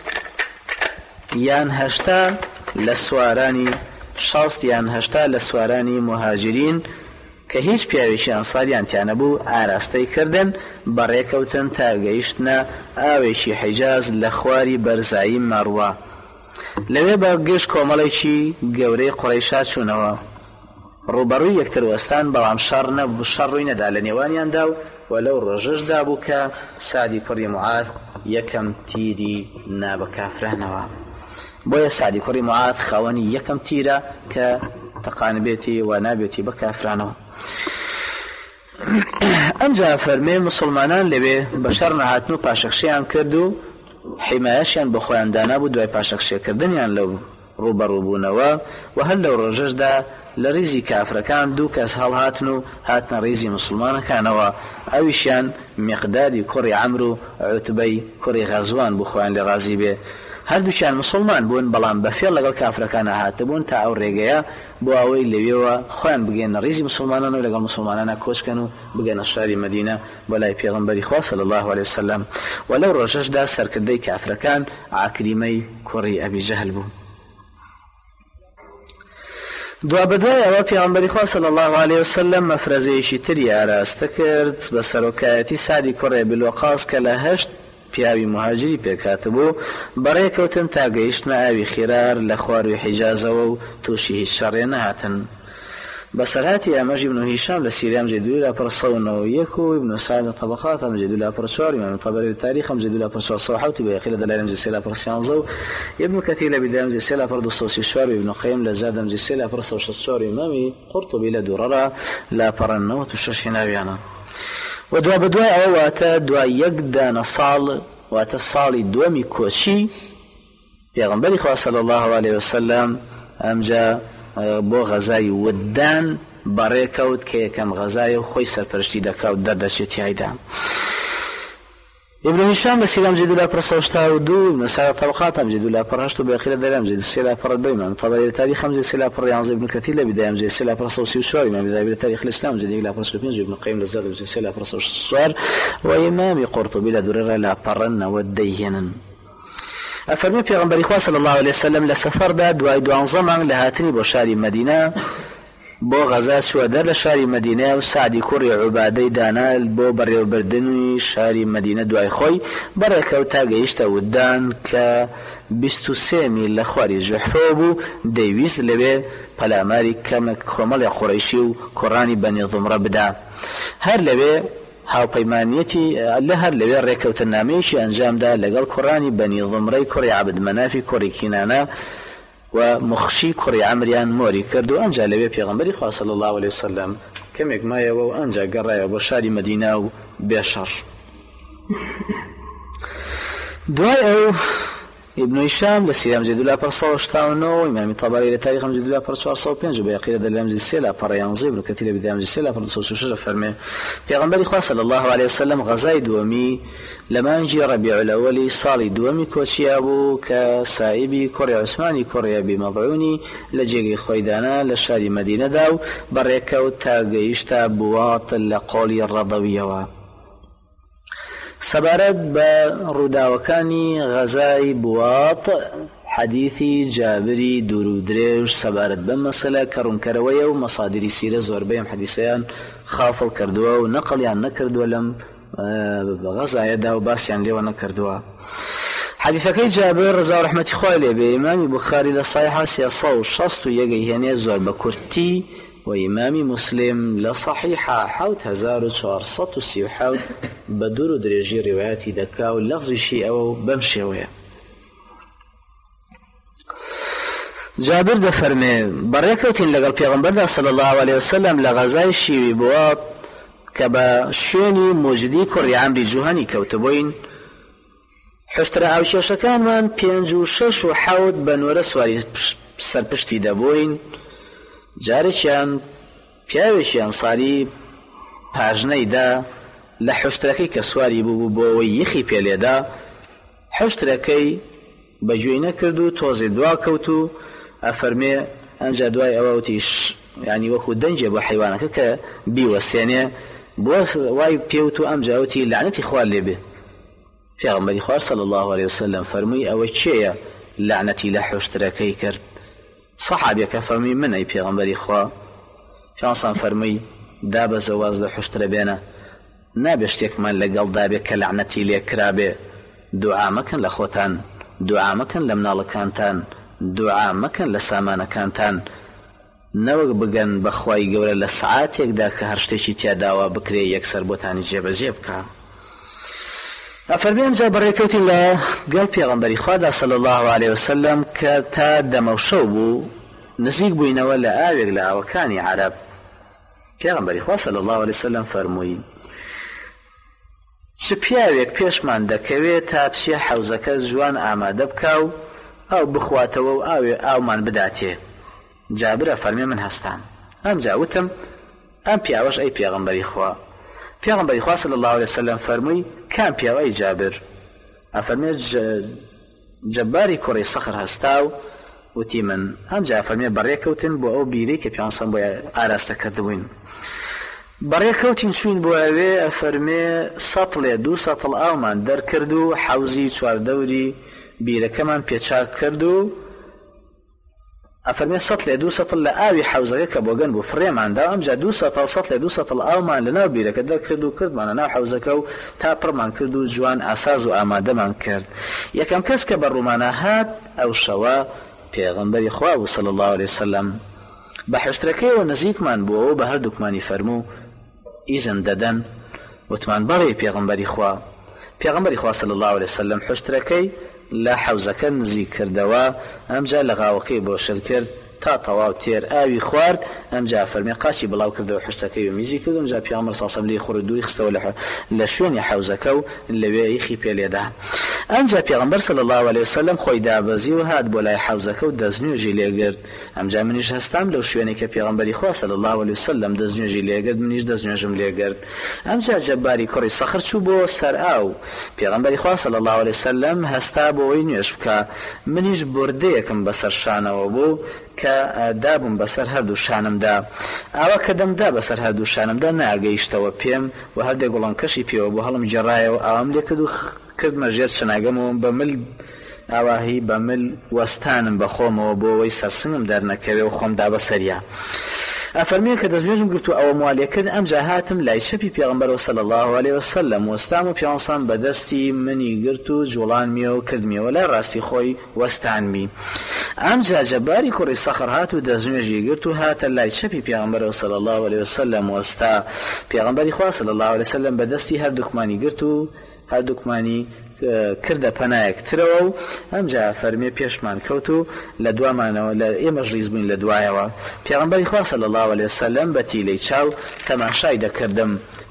[SPEAKER 1] يان هشتا لسواراني شاص يان هشتا لسواراني مهاجرين کە هیچ پیاوێکی ئەنساریان تیانە بوو ئاراستەی کردن بەڕێکەوتن تا گەیشتنە ئاوێکی حیجاز لە خواری بەرزایی مەڕوە. لەوێ بە گشت کۆمەڵێکی گەورەی قوڕەیشا چوونەوە ڕوبەڕووی یەکتر وەستان بەڵام شەڕ نەبوو شەڕ ڕووی نەدا لە نێوانیاندا و وەلەو ڕۆژەشدا بوو کە سعدی کوڕی معاذ یەکەم تیری نا بە کافرانەوە. بۆیە سعدی کوڕی معاذ خاوەنی یەکەم تیرە کە تەقانبێتی و نابێتی بە کافرانەوە. ئەمجا فەرمێ مسلمانان لەوێ بە شەڕ نەهاتن و پاشەخشیان کرد و حیمایەشیان بۆ خۆیان دانابوو دوای پاشەخشیکردنیان لەو ڕوبەڕووبوونەوە و هەر لەو ڕۆژەشدا لە ریزی کافرەکان دوو کەس هەڵهاتن و هاتنە ریزی مسلمانەکانەوە ئەویشیان مێقدادی کوڕی عەمر و عوتبەی کوڕی غەزوان بوو خۆیان لێ ڕازی بێ. هەردووچیان مسلمان بوون بەڵام بەفێڵ لەگەڵ کافرەکانە هاتبوون تا ئەو ڕێگەیە بۆ ئەوەی لەوێەوە خۆیان بگەێنە ڕیزی مسلمانان و لەگەڵ مسلمانانە کۆچکەن و بگەنە شاری مەدینە بۆ لای پێغەمبەری خوا صلی الله علیه وسلم. و لەو ڕۆژەشدا سەرکردەی کافرەکان عاکریمەی کوڕی ئەبی جەهل بوو. دوا بەدوای ئەوە پێغەمبەری خوا صلی الله علیه وسلم مەفرەزەیەکی تری ئاراستە کرد بە سەرۆکایەتی سعدی کوڕی ئەبی وەقاص کە لە هەشت پیاوی مهاجری پێکاتبوو بەڕێکەوتن تا گەیشتنە ئاوی خێرار لە خواروی حیجازەوە و تووشی هیچ شەڕێ نەهاتن. بەسەرهاتی ئەمەژ ابن هیشام لە سیریا مجێدولی لا پڕ سەد و نەوە و یەک و ابن سعد لە طەبەقات مجێدولی لا پڕ چوار إمام الطبري للتاريخ مجێدولی لا پڕ چوار سەد و حەوت و بەیەقی لە دەلایل مجێد سێ لا پڕ سیانزە و ابن کەثیر لە بیدایە مجێد سێ لا پڕ دوو سەد و سی و چوار و ابن قەیم لە زاد مجێد سێ لا پڕ سەد و شەست و چوار و ئیمامی قورطوبی لە دووڕەرە لا پڕ نەوەت و شەش ناویانە. و دوا بەدوای ئەوە واتە دوای یەک دانە ساڵ واتە ساڵی دووەمی کۆچی پێغەمبەری خوا صلی الله علیه وسلم ئەمجا بۆ غەزای ودان بەڕێکەوت کە یەکەم غەزایە و خۆی سەرپەرشتی دەکا و دەردەچێت تیایدا. ابن هشام بسيلام جدو لا برسوشتا ودو مسألة طبقات جدو لا برهشتو بأخير الدرام جدو سيلا برد إمام طبعا التاريخ جدو سيلا بريانز ابن كثير لبداية جدو سيلا برسوسي وشوار إمام بداية تاريخ الإسلام جدو لا برسوبين جدو ابن قيم للزاد جدو سيلا برسوشوار وإمام قرطبي لا درر لا برن ودينا. أفرمي پیغمبر إخوة صلى الله عليه وسلم لسفر دا دواي دوان زمان لهاتني بشاري مدينة بۆ غەزا سوودەر لە شاری مەدینە و سعدی کوڕی عوبادەی دانا بۆ بەڕێوەبردننی شاری مەدینە دوای خۆی بەڕێکەوت تا گەیشتە ودان کە بیست و سێ میل لە خواری جوحفە بوو دەیویست لەوێ پەلاماری کەمێک کۆمەڵی قوڕەیشی و کوڕانی بەنی زومرە بدا. هەر لەوێ هاوپەیمانیەتی لە هەر لەوێ ڕێکەوتنامەیەکی ئەنجامدا لەگەڵ کوڕانی بەنی زومرەی کوڕی عەبدمەنافی کوڕی کینانە و مخشی کوڕی عەمریان مۆری کرد و ئەنجا لەوێ پێغەمبەری خوا صلی الله علیه وسلم کەمێک مایەوە و ئەنجا گەڕایەوە بۆ شاری مەدینە و بێشەڕ. دوای ئەو ابن هشام لسيرة مجد الله برصة وشتاونو إمام طبري لتاريخ مجد الله برصة وشتاو بينج وبيقيل دليل مجد السيلة بريانزي ابن كثير بدأ مجد السيلة برصة وشتاو فرمي پیغمبر خواه صلى الله عليه وسلم غزاي دومي لما انجي ربيع الأولي صالي دومي كوشي أبو كسائبي كوري عثماني كوري أبي مضعوني لجيغي خويدانا لشاري مدينة داو بريكو تاقيشتا بواط لقولي الرضوية سبارت برداوكاني غزاي بواط حديثي جابري دورو دريش سبارت بمسألة كرون كروية ومصادر سيرة زور بيهم حديثيان خافل كردوا ونقل يعني نكردوا لم غزايا دا وباسيان ليو نكردوا حديثك جابر رضا رحمة خوالي بإمام بخاري لصحيحة سياسة وشصت يجي هنا زور بكرتي وإمام مسلم لصحيحة حوت هزار وشارصة وسيوحاوت بدور دريجي رواياتي دكا واللفظ شيء أو بمشيوية جابر ده فرمي بريكوتين لقل پیغمبر صلى الله عليه وسلم لغزاي شيوي بواط كبا شويني موجدي كوري عمري جوهاني كوتبوين حشتر عوشيشكان من پينجو شش و حوت بنور سواري سرپشتي دبوين جارشان پیاوشان صاري پاجني دا لحشتركي كسواري بو بو يخي پيلي دا حشتركي بجوينه كردو توزي دوا كوتو أفرمي أنجا دواي أوتيش يعني وكو دنجة بو حيوانك كا بيوستيني بوس واي بيوتو أمجا أوتي لعنتي خوال لبه في غنبري خوار صلى الله عليه وسلم فرمي أو تشيا لعنتي لحشتركي كرد صحابيك فرمي من أي في غنبري خوار شانصان فرمي داب زواز لحشتر بينا نابشتك من لقل دابك لعنتي ليكرابي دعا مكن لخوتان دعا مكن لمنالكانتان دعا مكن لسامانەکانتان نەوەک بگەن بەخوای گەورە لە سعاتێکدا کە هەر شتێکی تیاداوە بکرێ یەکسەر بۆتانی جێبەجێ بکە. ئەفەرمێم جا بەڕێکەوتی لە گەڵ پێغەمبەری خوادا صلی الله عليه وسلم کە تا دەمەوشەو بوو نزیک بووینەوە لە ئاوێک لە ئاوەکانی عەرەب. پێغەمبەری خوا صلی الله عليه وسلم فەرمووی چ پیاوێک پێشمان دەکەوێت تا پشێ حەوزەکە جوان ئامادە بکە و ئەو بخواتەوە و ئاوێ ئاومان بداتێ. جابر فەرمێ من هەستام ئەم جاوتم ئەم پیاوەش ئەی پێغەمبەری خوا. پێغەمبەری خوا صلی الله عليه وسلم فەرمووی کام پیاوە ئەی جابر؟ ئەفەرمێ جەباری کوڕی سەخر هەستا و وتی من. ئەم جا فەرمێ بەڕێکەوتن بۆ ئەو بیرەی کە پیانسان بۆ ئاراستە کردبووین. بەڕێکەوتین چوین بۆ ئەوێ ئەفەرمێ سەتڵێ دوو سەتڵ ئاومان دەرکرد و حەوزی چواردەوری بیرەکەمان پێچاک کرد و ئەفەرمێ سەتڵێ دوو سەتڵ لە ئاوی حەوزەکە کە بۆگەن بوو فڕێماندا ئەمجا دوو سەتڵ سەتڵێ دوو سەتڵ ئاومان لەناو بیرەکە دەرکرد و کردمانە ناو حەوزەکە و تا پڕمان کرد و جوان ئاساز و ئامادەمان کرد. یەکەم کەس کە بەڕوومانە هات ئەو شەوە پێغەمبەری خوا بوو صلی الله عليه وسلم. بە حشتەکەیەوە نزیکمان بووەوە بە هەردووکمانی فەرموو ئیزن دەدەن. وتمان بەڵێ پێغەمبەری خوا. پێغەمبەری خوا صلی الله عليه وسلم حشتەکەی لا حوزەکە نزیک کردەوە. ئەمجا لە غاوەکەی بۆ شل کرد تا تەواو تێر ئاوی خوارد. ئەمجا فەرمێ قاچی بڵاو کردەوە حشتەکەی و میزی کرد. ئەمجا پێغەمبەر صلی الله عليه وسلم لێی خوڕ و دووری خستەوە لە شوێنی حوزەکە و لەوێ یخی پێلێدا. ئەمجا پێغەمبەر صلی الله عليه وسلم خۆی دابەزی و هات بۆ لای حوزەکە و دەستنوێژی لێگرت. ئەمجا منیش هەستام لەو شوێنێک کە پێغەمبەری خوا صلی الله عليه وسلم دەستنوێژی لێگرت منیش دەستنوێژم لێگرت. ئەمجا جەباری کوڕی سەخر چوو بۆ سەر ئاو. پێغەمبەری خوا صلی الله عليه وسلم هەستا بۆەوەی نوێژ بکە. منیش بردەیەکم بەسەر شانەوە بوو کە دابووم بەسەر هەردوو شانمدا. ئاوا کە دەمدا بەسەر هەردوو شانمدا ناگەیشتەوە پێم و هەردێک گوڵانکەشی پێوە بۆ هەڵم جێڕایەوە ئاوام لێ کرد و کردمە ژێر چناگەمەوە بە مل ئاواهی بە مل وەستانم بە خۆمەوە بۆ ئەوەی سەرسنگم دەرنەکەوێ و خۆم دا بەسەریا. ئەفەرمێ کە دەستنوێژم گرت و ئەوە موالێ کرد. ئەمجا هاتم لای چەپی پێغەمبەرەوە صلی الله عليه وسلم وەستام و پیانسان بەدەستی منی گرت و جوڵانمیەوە کردمیەوە لای ڕاستی خۆی وەستانمی. ئەمجا جەباری کوڕی سەخر هات و دەستنوێژی گرت و هاتە لای چەپی پێغەمبەرەوە صلی الله عليه وسلم وەستا. پێغەمبەری خوا صلی الله عليه وسلم بەدەستی هەردووکمانی گرت و هەردووکمانی کردە پەنایەک ترەوە و ئەمجا فەرمێ پێشمان کەوت و لە دوامانەوە لە ئێمەش ڕیز بووین لە دوایەوە. پێغەمبەری خوا صلی الله عليه وسلم بە تیلەی چاو تەماشای دەکردم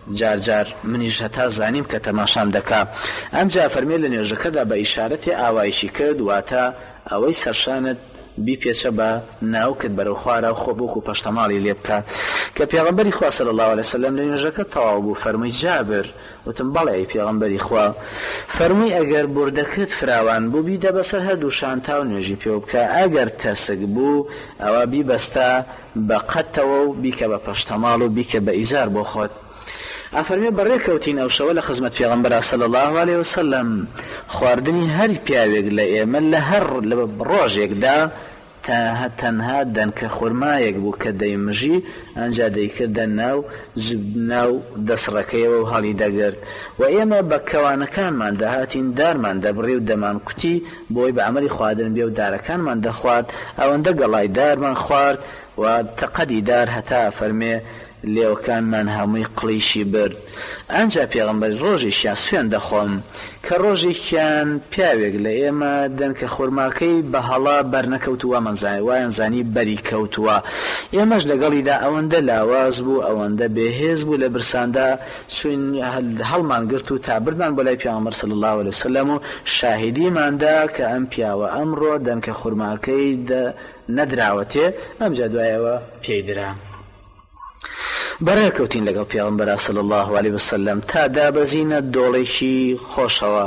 [SPEAKER 1] جار جار منیش هەتا زانیم کە تەماشام دەکا. ئەمجا فەرمێ لە نوێژەکەدا بە ئیشارەتی ئاوایشی کرد واتە ئەوەی سەرشانت بیپێچە بە ناوکت بەرەو خوارە خۆ بووکو پەشتەماڵی لێ بکە کە پێغەمبەری خوا صلی الله علیه وسلم لە نوێژەکە تەواو بوو. فەرمووی جابر وتم بەڵێ پێغەمبەری خوا. فەرمووی ئەگەر بوردەکەت فراوان بوو بیدە بەسەر هەردوو شانتا و نوێژی پێ بکە، ئەگەر تەسک بوو ئەوە بیبەستە بە قەتەوە و بیکە بە پەشتەماڵ و بیکە بە ئیزار بۆ خۆت. ئەفەرمێ بەڕێکەوتین ئەو شەوە لە خزمەت پێغەمبەر صلی الله علیه وسلم خواردنی هەر پیاوێک لە ئێمە لە هەر لە ڕۆژێکدا تەنها دەنکە خورمایەک بوو کە دەیمژی ئەنجا دەیکردە ناو ناو دەسڕەکەیەوە و هەڵی دەگرت و ئێمە بە کەوانەکانمان دەهاتین دارمان دەبڕی و دەمان کوتی بۆی بە عەمەلی خواردن بێ و دارەکانمان دەخوارد ئەوەندە گەڵای دارمان خوارد و تەقەدی دار هەتا فەرمێ لێوەکانمان هەمووی قڵیشی برد. ئەنجا پێغەمبەر ڕۆژێکیان سوێن دەخۆم کە ڕۆژێکیان پیاوێک لە ئێمە دەنکە خورماکەی بە هەڵا بەرنەکەوتووە منزانێ وایان زانی بەری کەوتووە. ئێمەش لەگەڵیدا ئەوەندە لاواز بوو ئەوەندە بێهێز بوو لە برساندا چون هەڵمان گرت و تا بردمان بۆ لای پێغەمبەر صلی الله علیه وسلم و شاهیدیماندا کە ئەم پیاوە ئەمڕۆ دەنکە خورماکەی نەدراوەتێ ئەمجا دوایەوە پێی درا. بەڕێکەوتین لەگەڵ پێغەمبەر صلی الله علیه وسلم تا دابەزینە دۆڵێکی خۆشەوە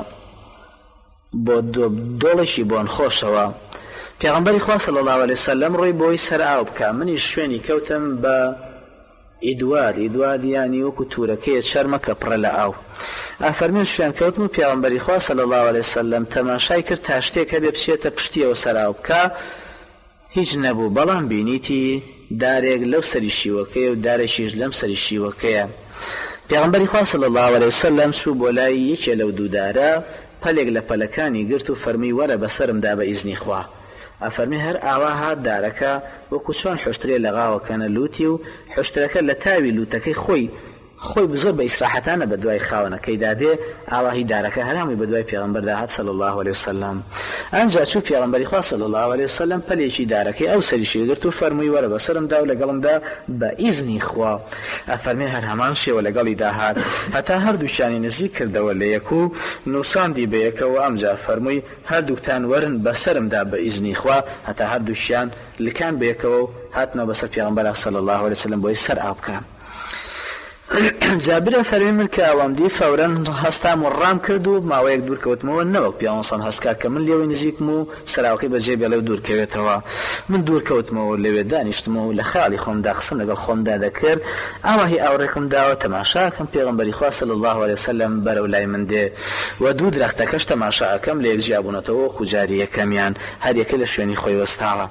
[SPEAKER 1] بۆ دۆڵێکی بۆن خۆشەوە. پێغەمبەری خوا صلی الله علیه وسلم ڕووی بۆی سەر ئاو بکە. منیش شوێنی کەوتم بە ئیدواد ئیدواد یانی وەکو توورەکەیە چەرمە کە پڕە لە ئاو. ئەفەرمێ شوێن کەوتم و پێغەمبەری خوا صلی الله علیه وسلم تەماشای کرد تا شتێک هەبێ بچێتە پشتیەوە سەر ئاو بکە. هیچ نەبوو بەڵام بینیتی دارێک لەو سەری شیوەکەیە و دارێکیش لەم سەری شیوەکەیە. پێغەمبەری خوا صلی الله علیه وسلم چوو بۆ لای یەکێ لەو دوو دارە پەلێک لە پەلەکانی گرت و فەرمی وەرە بەسەرمدا بە ئیزنی خوا. ئەفەرمی هەر ئاوا هات دارەکە وەکو چۆن حوشترێ لە غاوەکەنە لوتی و حوشترەکە لە تاوی لوتەکەی خۆی خۆی بزۆر بە ئیسراحەتانە بە دوای خاوەنەکەی دادێ ئاواهی دارەکە هەرامی بە دوای پێغەمبەر داهات صلی الله علیه وسلم. ئەنجا چوو پێغەمبەری خوا صلی الله علیه وسلم پەلێکی دارەکەی ئەو سەریشی گرت و فەرمووی وەرە بەسەرمدا و لەگەڵمدا بە ئیزنی خوا. ئەفەرمێ هەر هەمان شێوە لەگەڵی داهات هەتا هەردووچانی نزیک کردەوە لە یەک و نووساندی بە یەکەوە. ئەمجا فەرمووی هەردووکتان وەرن بەسەرمدا بە ئیزنی خوا هەتا هەردووشیان لکان بە یەکەوە و هاتنەوە بەسەر پێغەمبەر صلی الله علیه وسلم بۆی سەر ئاو بکە. جابر فەرمی من کە ئەوەم دی فەورەن هەستام و ڕام کرد و ماوەیەک دوورکەوتمەوە نەوەک پیاوەسان هەستکار کە من لێوەی نزیکم و سەراوەکەی بەجێ بێڵێ و دوورکەوێتەوە. من دوورکەوتمەوە لەوێ دانیشتمەوە و لە خاڵی خۆمدا قسەم لەگەڵ خۆمدا دەکرد. ئاواهی ئاوڕێکم داوە تەماشاکەم پێغەمبەری خوا صلی الله علیه وسلم بەرەو لای من دێ و دوو درەختەکەش تەماشاکەم لە یەکجیا بوونەتەوە وەکو جاری یەکەمیان هەر یەکەی لە شوێنی خۆی وەستاوە.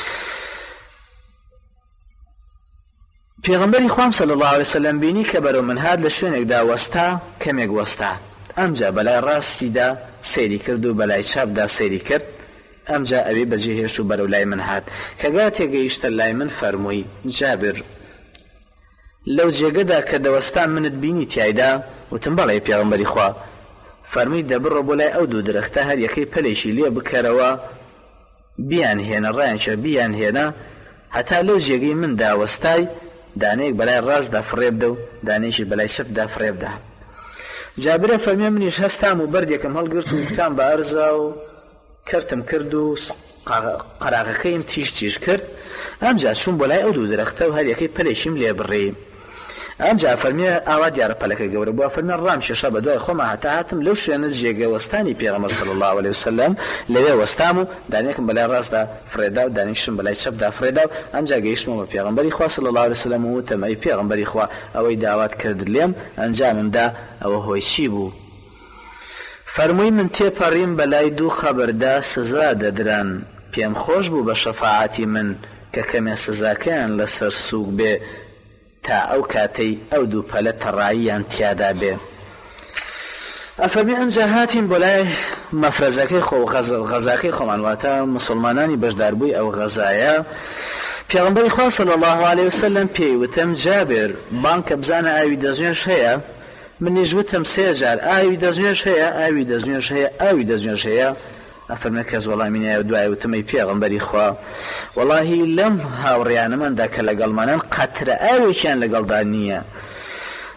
[SPEAKER 1] پێغەمبەری خوام صلی الله علیه وسلم بینی کە بەرەو من هات لە شوێنێکدا وەستا کەمێک وەستا. ئەمجا بەلای ڕاستیدا سەیری کرد و بەلای چاپدا سەیری کرد. ئەمجا ئەوێ بەجێهێشت و بەرەو لای من هات کە گا تێگەیشتە لای من فەرمووی جابر لەو جێگەدا کە دەوەستا منت بینی تیایدا؟ وتم بەڵێ پێغەمبەری خوا. فەرمووی دەبڕۆ بۆ لای ئەو دوو درەختە هەر یەکەی پەلێکی لێ بکەرەوە بیان هێنە ڕایانچە بیان هێنە هەتا لەو جێگەی من داوەستای دانەیەک بەلای ڕاستدا فڕێ بدە و دانەیەکی بەلای چەپدا فڕێ بدە. جابرە فەرمێ منیش هەستام و بەردێکم هەڵگرت و وتان بە ئەرزا و کەرتم کرد و قەراغەکەیم تیش تیش کرد. ئەمجا چوون بۆ لای ئەو دوو درەختە و هەر یەکەی پەلێکیم لێ بڕی. ئەمجا فەرمێ ئاوا دیارە پەلەکە گەورە بووە. فەرمێ ڕام کێشا بە دوای خۆمە هەتا هاتم لەو شوێنە جێگە وەستانی پێغەمبەر صلی الله علیه وسلم لەوێ وەستام و دانەیەکم بەلای ڕاستدا فڕێدا و دانەیەکیشم بەلای چەپدا فڕێدا و ئەمجا گەیشتمەوە بە پێغەمبەری خوا صلی الله علیه وسلم و وتم ئەی پێغەمبەری خوا ئەوەی داوات کرد لێم ئەنجاممدا ئەوە هۆی چی بوو؟ فەرمووی من تێپەڕیم بەلای دوو خەبەردا سزا دەدران. پێم خۆش بوو بە شەفاعەتی من کە کەمێ سزاکەیان لەسەر سووک بێ تا ئەو کاتەی ئەو دوو پەلە تەڕاییان تیادا بێ. ئەفەرمی ئەمجا هاتین بۆ لای مەفرەزەکەی خۆ غەزاکەی خۆمان واتە مسلمانانی بەشداربووی ئەو غەزایە. پێغەمبەری خوا صلی الله علیه وسلم پێی وتم جابر بانکە بزانە ئاوی دەزوێنش هەیە؟ منیش وتم سێ جار ئاوی دەزوێنش هەیە ئاوی دەزوێنش هەیە ئاوی دەزوێنش هەیە. ئەفەرمێ کەس وەڵامی نایە دوای وتمەی پێغەمبەری خوا وەڵاهی لەم هاوڕێیانەمەندا کە لەگەڵمانن قەترە ئاوێکیان لەگەڵدا نییە.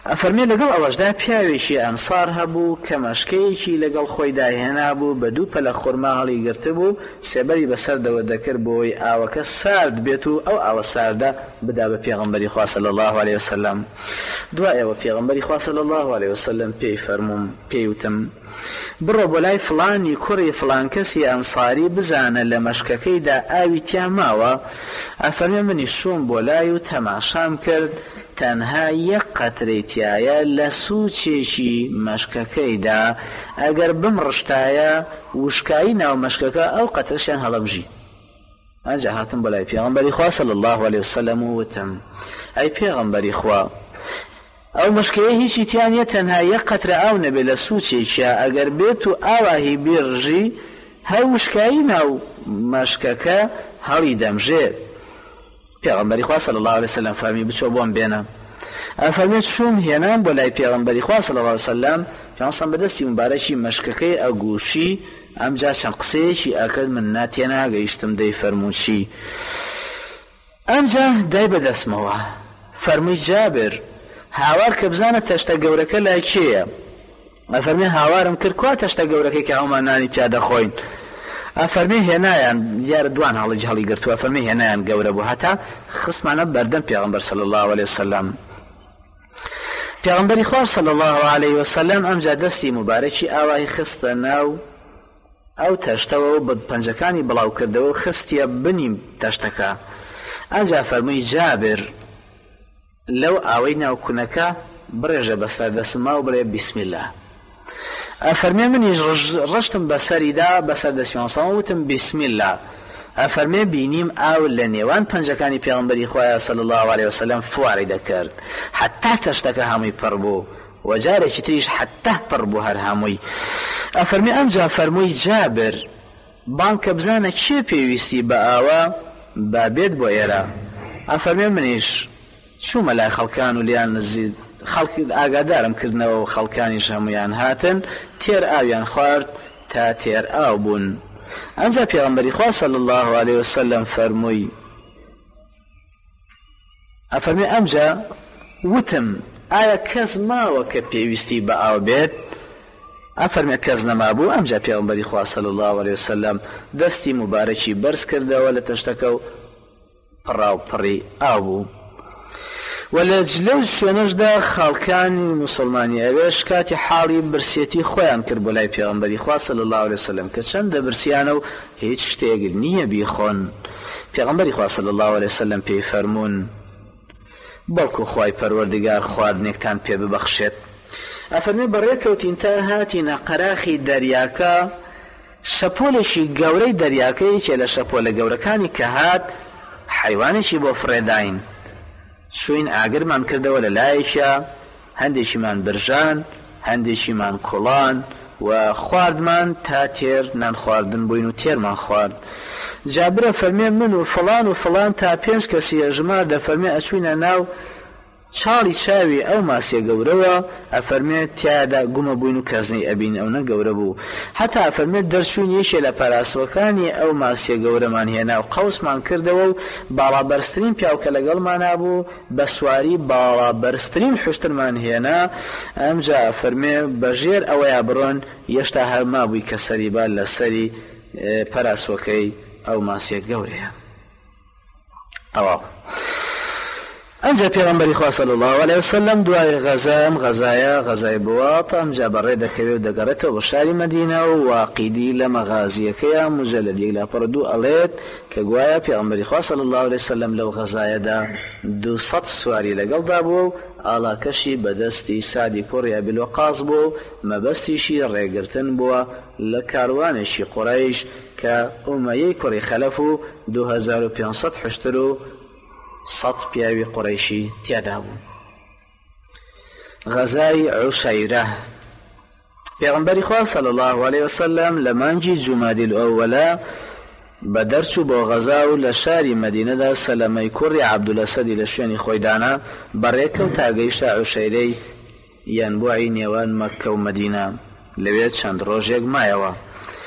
[SPEAKER 1] ئەفەرمێ لەگەڵ ئەوەشدا پیاوێکی ئەنسار هەبوو کە مەشکەیەکی لەگەڵ خۆی داهێنا بوو بە دوو پەلە خورما هەڵی گرتە بوو سێبەری بەسەردەوە دەکرد بۆی ئاوەکە سارد بێت و ئەو ئاوە ساردە بدا بە پێغەمبەری خوا صلی الله علیه وسلم. دوایەوە پێغەمبەری خوا صلی الله علیه وسلم پێی فەرمووم پێی وتم بڕۆ بۆ لای فڵانی کوڕی فڵان کەسی ئەنساری بزانە لە مەشکەکەیدا ئاوی تیا ماوە. ئەفەرمێ منی شوم بۆ لای و تەماشام کرد تەنها یەک قەترەی تایە لە سووچێکی مەشکەکەیدا ئەگەر بمڕشتایە وشکایی ناو مەشکەکە ئەو قەترەشیان هەڵەبژی. ئەجا هاتم بە لای پێغەمبەری خوا صلی الله علیه وسلم و وتم ئەی پێغەمبەری خوا ئەو مەشکەیە هیچی تیان نیە تەنها یەک قەترە ئاو نەبێت لە سووچێکیە ئەگەر بێت و ئاواهی بیڕژی هەر وشکایی ناو مەشکەکە هەڵی دەمژێت. پێغەمبەری خوا صلی الله علیه وسلم فەرمی بچۆ بۆم بێنە. ئەفەرمێت چووم هێنام بۆ لای پێغەمبەری خوا صلی الله علیه وسلم پێغەمبەر بەدەستی مبارەکی مەشکەکەی ئەگووشی ئەمجا چەند قسەیەکی ئەکرد من ناتێناگەیشتم دەی فەرموو چی. ئەمجا دای بەدەستمەوە فەرمووی جابر هاوار کە بزانە تەشتە گەورەکە لای کێیە. ئەفەرمێ هاوارم کرد کوا تەشتە گەورەکەی کە ئەومان نانی تیا دەخۆین. ئەفەرمێ هێنایان دیارە دوان هەڵی هەڵی گرتووە. ئەفەرمێ هێنایان گەورە بوو هەتا خستمانە بەردەم پێغەمبەر صلی الله علیه وسلم. پێغەمبەری خوا صلی الله علیه وسلم ئەمجا دەستی مبارەکی ئاوای خستە ناو ئەو تەشتەوە و بە پەنجەکانی بڵاو کردەوە و خستیە بنی تەشتەکە. ئەجا فەرمووی جابر لەو ئاوەی ناو کونەکە بڕێژە بەسەر دەسما و بڵێ بیسم الله. ئەفەرمێ منیش ڕشتم بەسەریدا بەسەر دەسمیانسەوە وتم بیسم الله. ئەفەرمێ بینیم ئاو لە نێوان پەنجەکانی پێغەمبەری خۆیان صلی الله علیه وسلم فواری دەکرد حتا تەشتەکە هەمووی پڕ بوو و جارێکی تریش حتا پڕ بوو هەر هەمووی. ئەفەرمێ ئەمجا فەرمووی جابر بانکە بزانە چێ پێویستی بە ئاوە بابێت بۆ ئێرە. ئەفەرمێ منیش چوومە لای خەڵکان و لیان نزید خەڵکی ئاگادارم کردنەوە و خەڵکانیش هەمویان هاتن تێر ئاویان خوارد تا تێر ئاو بوون. ئەنجا پێغەمبەری خوا صلی الله علیه وسلم فەرمووی ئەفەرمێ ئەمجا وتم ئایا کەس ماوە کە پێویستی بە ئاو بێت؟ ئەفەرمێ کەس نەمابوو. ئەمجا پێغەمبەری خوا صلی الله علیه وسلم دەستی مبارەکی بەرز کردەوە لە تەشتەکە و پڕاو پڕی ئاو بوو. و لە لەو شوێنەشدا خەڵکانی موسڵمانی ئەوێش کاتی حاڵی برسێتی خۆیان کرد بۆ لای پێغەمبەری خوا صلی الله علیه وسلم کە چەندە برسیانە و هیچ شتێک نییە بیخۆن. پێغەمبەری خوا صلی الله علیه وسلم پێی فەرموون بەڵکو خوای پەروەردگار خواردنێکتان پێ ببەخشێت. ئەفەرمێ بەڕێکەوتین تا هاتینە قەراخی دەریاکە شەپۆلێکی گەورەی دەریاکەیەکێ لە شەپۆلە گەورەکانی کە هات حیوانێکی بۆ فڕێداین. شوین ئاگرمان کردەوە لە لایەکە هەندێکیمان برژان هەندێکیمان کوڵان و خواردمان تا تێر نان خواردن بووین و تێرمان خوارد. جابرە فەرمێ من و فڵان و فڵان تا پێنج کەسی ئەژمار دەفەرمێ ئەچوینە ناو چاڵی چاوی ئەو ماسیە گەورەوە. ئەفەرمێ تیادا گومە بووین و کەزنەی ئەبین ئەو نە گەورە بوو. هەتا ئەفەرمێ دەرچوین یەکێ لە پاراسوەکانی ئەو ماسیە گەورەمان هێنا و قەوسمان کردەوە و باڵابەرزترین پیاوکە لەگەڵمانە بوو بە سواری باڵابەرزترین حوشترمان هێنا. ئەمجا ئەفەرمێ بەژێر ئەوەیە بڕۆن یەشتا هەرما بووی کە سەریبا لە سەری پاراسوەکەی ئەو ماسیە گەورەیە. ئەوە ئەنجا پێغەمبەری خوا صلی الله علیه وسلم دوای غەزام غەزایە غەزای بوات ئەمجا بەڕێ دەکەوێت و دەگەڕێتەوە بە شاری مەدینە و واقیدی لە مەغازیەکەیە مجەلەدێک لاپەڕدوو ئەڵێت کە گوایە پێغەمبەری خوا صلی الله علیه وسلم لەو غەزایەدا دووسەد سواری لەگەڵدا بوو و ئاڵاکەشی بەدەستی سعدی کوڕی ئەبی وەقاص بوو مەبەستیشی ڕێگرتن بووە لە کاروانێکی قوڕەیش کە ئومەیەی کوڕی خەلەف و دوو هەزار و پێنج سەد حوشتر و سەد پیاوی قوڕیشی تیادا بوو. غەزای عوشەیرە پێغەمبەری خوا صلی الله علیه وسلم لە مانگی جومادی الئەوەلە بەدەرچوو بۆ غەزا و لە شاری مەدینەدا سەلەمەی کوڕی عەبدولەسەدی لە شوێنی خۆی دانا بەڕێکەوت تا گەیشتە عوشەیرەی یانبوعی نێوان مەککە و مەدینە. لەوێ چەند ڕۆژێک مایەوە.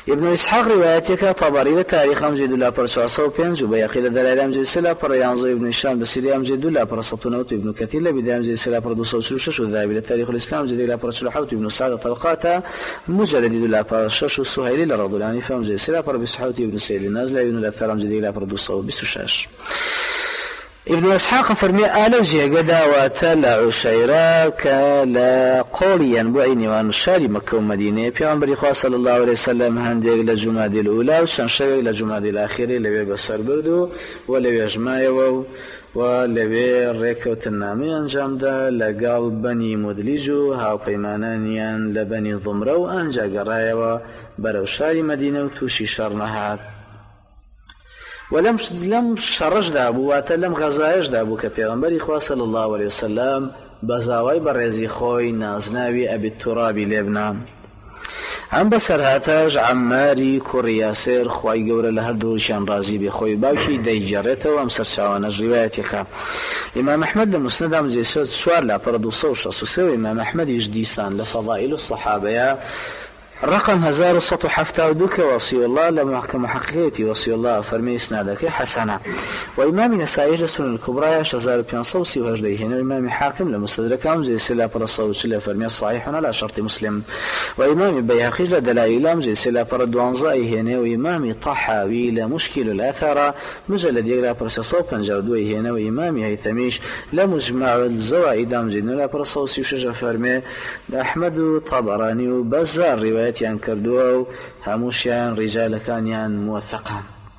[SPEAKER 1] ابن إسحاق روايتك طبري لتاريخ أمجد الله برسوسو بينج وبيقي لدلائل أمجد سلا بر ينظر ابن هشام بسيري أمجد الله برسطنوت ابن كثير لبدا أمجد سلا بردوسو شوشش وذهبي لتاريخ الإسلام أمجد الله برسلحوت ابن سعد طبقاته مجلد الله برشش السهيلي لرضلاني فأمجد سلا بربسحوت ابن سيد النازل ابن الأثار أمجد الله بردوسو بسوشاش ابن إسحاق فرمي آل جيغدا واتلا عشيرا كلا قوليا بعيني وان شاري مكة ومدينة پیغمبر خواه صلى الله عليه وسلم هنديق لجماد الأولى وشنشويق لجماد الآخرة لبي بسر بردو ولبي اجمايو ولبي ريكو تنامي انجام دا لقال بني مدلجو هاو قيمانانيان لبني ضمرو انجا قرايو برو شاري مدينة وتوشي شرنهات ولم لم شرج دابو واتا لم غزايش دابو كبيغمبري خواه صلى الله عليه وسلم بزاوي برزي خوي نازناوي أبي الترابي لبنان عم بسر هاتاج عماري كورياسير خواي قورة لهردو شان رازي بخوي باوكي دي جارته وامسر شاوانج روايتك إمام أحمد لمسند عم جيسات شوار لابردو صوشة سوسيو إمام أحمد يجديسان لفضائل الصحابة رقم هزار وسط حفتا ودوك وصي الله لمحكم حقيقتي وصي الله فرمي اسنادك حسنا وإمام نسائي جسن الكبرى شزار بيان صوصي وهجديه وإمام حاكم لمستدرك زي سلا برصوت لا فرمي صحيح على شرط مسلم وإمام بيهقي لدلائل زي سلا بردوان زائه هنا وإمام طحاوي لمشكل الأثر مجلد يقرأ برصوت بنجردوه هنا وإمام هيثميش لمجمع الزوائد زين لا برصوت وشجع فرمي أحمد طبراني وبزار رواية يان كردوه هموشيان رجال كانيان موثقا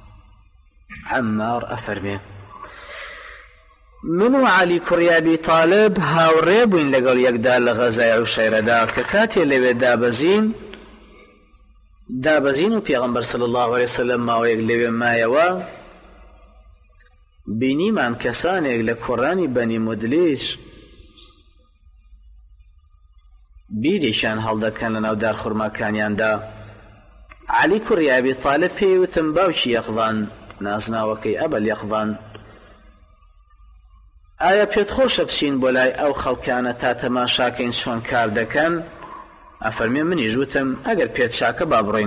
[SPEAKER 1] عمار أفرمي منو علي كريابي طالب هاوري بوين لقل يقدار لغزاي عشيرة دا ككاتي اللي دابزين دابزين وبيغمبر صلى الله عليه وسلم ما ويقلب ما يوا بيني من كساني لكراني بني مدليج بیریشان هەڵدەکەن لە ناو دار خورماکانیاندا علی کوڕی ئەبی طالب پێیوتم باوکی یەقظان نازناوەکەی ئەبەل یەقظان ئایا پێت خۆشە بچین بۆ لای ئەو خەڵکانە تا تەماشاکەین چۆن کار دەکەن ئەفەرمێ منیش وتم ئەگەر پێت چاکە با بڕۆین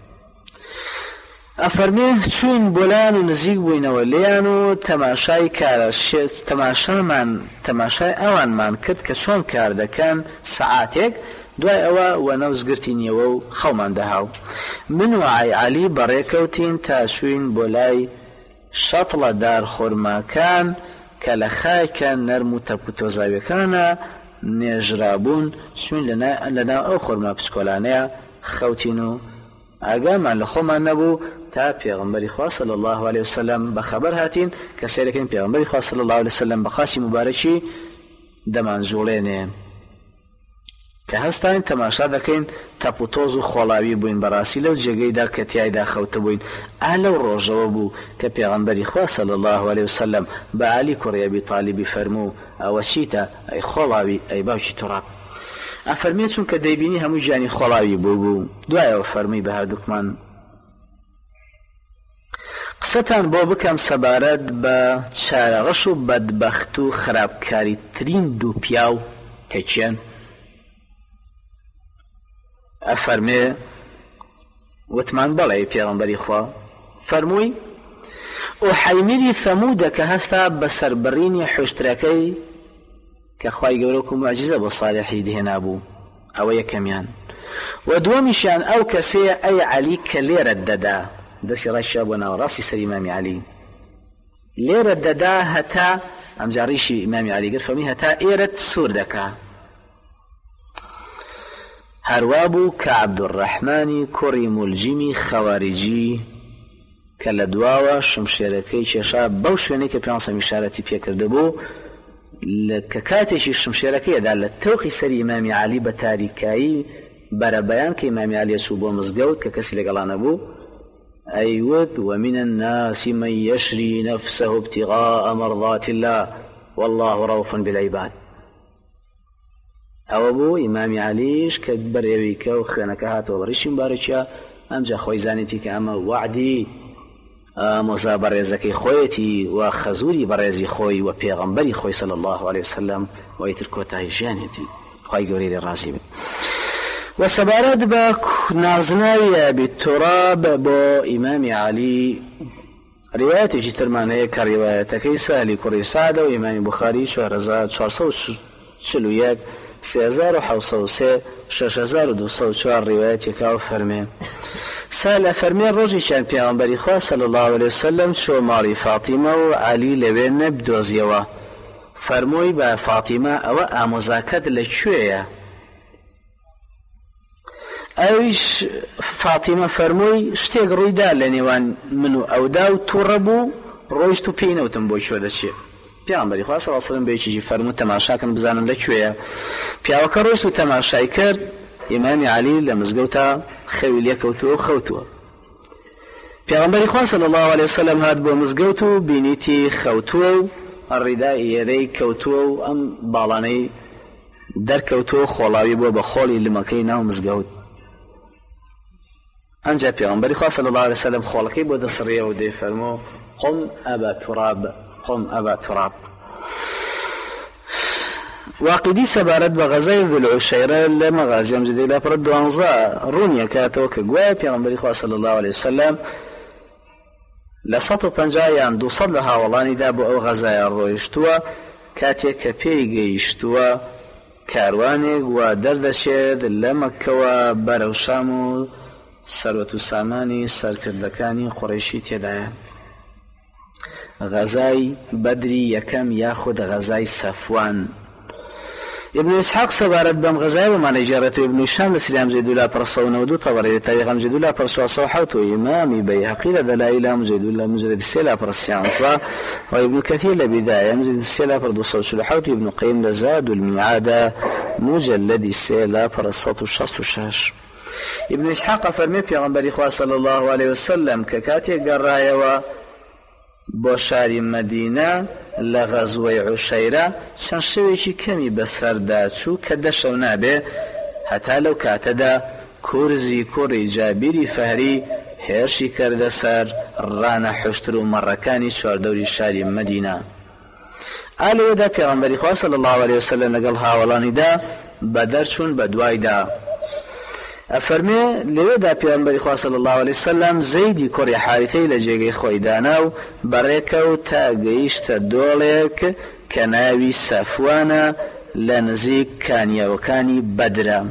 [SPEAKER 1] ئەفەرمێ چوین بۆلایان و نزیک بووینەوە لێیان و تەماشای کارە تەماشامان تەماشای ئەوانمان کرد کە چۆن کار دەکەن سەعاتێک دوای ئەوە وەنەوزگرتینیەوە و خەومان دەهاو من و عەلی بەڕێکەوتین تا چوین بۆ لای شەتڵە دار خۆرماکان کە لە خایکە نەرم و تەپ و تۆزاویەکانە نێژرابوون چوین لەناو ئەو خۆرما پچکۆلانەیە خەوتین و ئاگامان لە خۆمان نەبوو تا پێغمبەری خوا صلی الله علیه وسلم بەخەبەر هاتین کە سەیرەکەین پێغمبەری خوا صلی الله علیه وسلم بە قاچی مبارەکی دەمانجوڵێنێ کە هەستاین تەماشا دەکەین تەپ و تۆز و خۆڵاوی بووین بەڕاستی لەو جێگەیدا کە تیایدا خەوتە بووین ئا لەو ڕۆژەوە بوو کە پێغمبەری خوا صلی الله علیه وسلم بە عەلی کوڕی ئەبی طالیبی فەرموو ئەوە چیتە ئەی خۆڵاوی ئەی باوکی توڕە ئەفەرمێ چونکە دەیبینی هەموو گیانی خۆڵاوی بوو بوو دوایەوە فەرمووی بە هەردووکمان قسەتان بۆ بکەم سەبارەت بە چارەڕەش و بەدبەخت و خراپکاری ترین دوو پیاو کە چیان ئەفەرمێ وتمان بەڵێ پێغەمبەری خوا فەرمووی ئوحەیمیری ثەمودە کە هەستا بە سەربڕینی حوشترەکەی کە خوای گەورە و معجزە بۆ صالحی دهێنا بوو ئەوە یەکەمیان و دووەمیشیان ئەو کەسەیە ئەی عەلی کە لێرەت دەدا دەستی ڕاشیا بۆ ناوەڕاستی سەر ئیمامی عەلی لێرەت دەدا هەتا ئەمجا ڕیشی ئیمامی عەلی گر فەرمی هەتا ئێرەت سوور دەکا هەروە بوو کە عەبدوڕەحمانی کوڕی مولجیمی خەواریجی کە لە دواوە شمشێرەکەی کێشا بەو شوێنەی کە پێغەمبەر ئیشارەتی پێکرده بوو کە کاتێکی شمشێرەکەیدا لە تەوخی سەری ئیمامی عەلی بە تاریکایی بەرەبەیان کە ئیمامی عەلی چوو بۆ مزگەوت کە کەسی لەگەڵا نەبوو ئەیوت ومن الناس من يشري نفسه ابتغاء مرضات الله والله رؤوف بالعباد ئەوە بوو ئیمامی عەلیش کە بەرێوی کە و خوێنەکە هاتەوە بەڕیشی مبارەکە ئەمجا خۆی زانێتی کە ئەمە وعدی مۆزا بەڕێزەکەی خۆیەتی و خەزوری بەڕێزی خۆی و پێغەمبەری خۆی صلی الله علیه وسلم و ئیتر کۆتایی ژیانێتی خوای گەورەی لێ ڕازی بێت و سەبارەت بە نازناویە بالتراب بۆ ئیمامی عەلی روايتي ترمان هي كروايتكي سهلي كوري سعدة وإمام بخاري شهر زاد شهر صوت شلويات سيزار وحوصو سي ششزار ودوصو شهر روايتي كاو فرمي سهل فرمي روجي كان بيغنبري خواه صلى الله عليه وسلم شو ماري فاطمة وعلي لبين بدوزيوا فرموي با فاطمة او اموزاكد لشوية اوش فاطمة فرموي شتيق رويدا لنيوان منو او داو توربو روجتو بينو تنبوي شو دا الشيء پیامبری خدا صلی الله علیه و سلم به چیزی فرمود تماشا کن بزنن لکویه پیاوەکە ڕۆیشت و تەماشای کرد ئیمامی عەلی لە مزگەوتا خەوی لێ کەوتووە و خەوتووە پیامبری خدا صلی الله علیه و سلم هات بۆ مزگەوت و بینیتی خەوتووە و ڕیدای ئێرەی کەوتووە و ئەم باڵانەی دەرکەوتووە خۆڵاوی بووە بە خۆڵی لمەکەی ناو مزگەوت ئەنجا پیامبری خدا صلی الله علیه و سلم خۆڵەکەی بۆ دەسڕیەوە و دەیفەرموو قم ئەبا توراب قم أبا تراب واقدي سبارت بغزاي ذو العشيرة لما غازي أمجد إلى برد وانزاء رونيا كاتو كقواب پیغمبر خواه صلى الله عليه وسلم لسطو پنجايان دو صد لها والاني دابو أو غزايا رويشتوا كاتيا كبي قيشتوا كاروانيق ودردشيد لمكوا برو شامو سروة ساماني سركردكاني قريشي تيدايا غزاي بدري يكم ياخد غزاي صفوان ابن اسحاق سبارت بم غزاي وما نجارته ابن هشام لسلام زيد الله برصون ودو طبري تاريخ زيد الله برصوا صوحته امام بيهقي لدلائل مزيد الله مزيد السلا برسيانصا وابن كثير لبدايه مزيد السلا بردو صوت شلحوته ابن قيم لزاد الميعاد مجلد السلا برصته الشخص الشاش ابن اسحاق فرمي پیغمبر خدا صلى الله عليه وسلم ككاتي قرايه بۆ شاری مەدینە لە غەزوەی عوشەیرە چەند شەوێکی کەمی بەسەردا چوو کە دەشەو نابێ هەتا لەو کاتەدا کورزی کوڕی جابیری فەهری هێرشی کردە سەر ڕانە حوشتر و مەڕەکانی چواردەوری شاری مەدینە ئالەوێدا پێغەمبەری خوا صلی الله علیه وسلم لەگەڵ هاوڵانیدا بەدەرچوون بە دوایدا أفرمي لودا پیامبری خدا صلی الله علیه وسلم زیدی کوڕی حارثەی لە جێگەی خۆی دانا و بەڕێکەوت تا گەیشتە دۆڵێک کە ناوی سەفوانە لە نزیک کانیاوەکانی بەدرە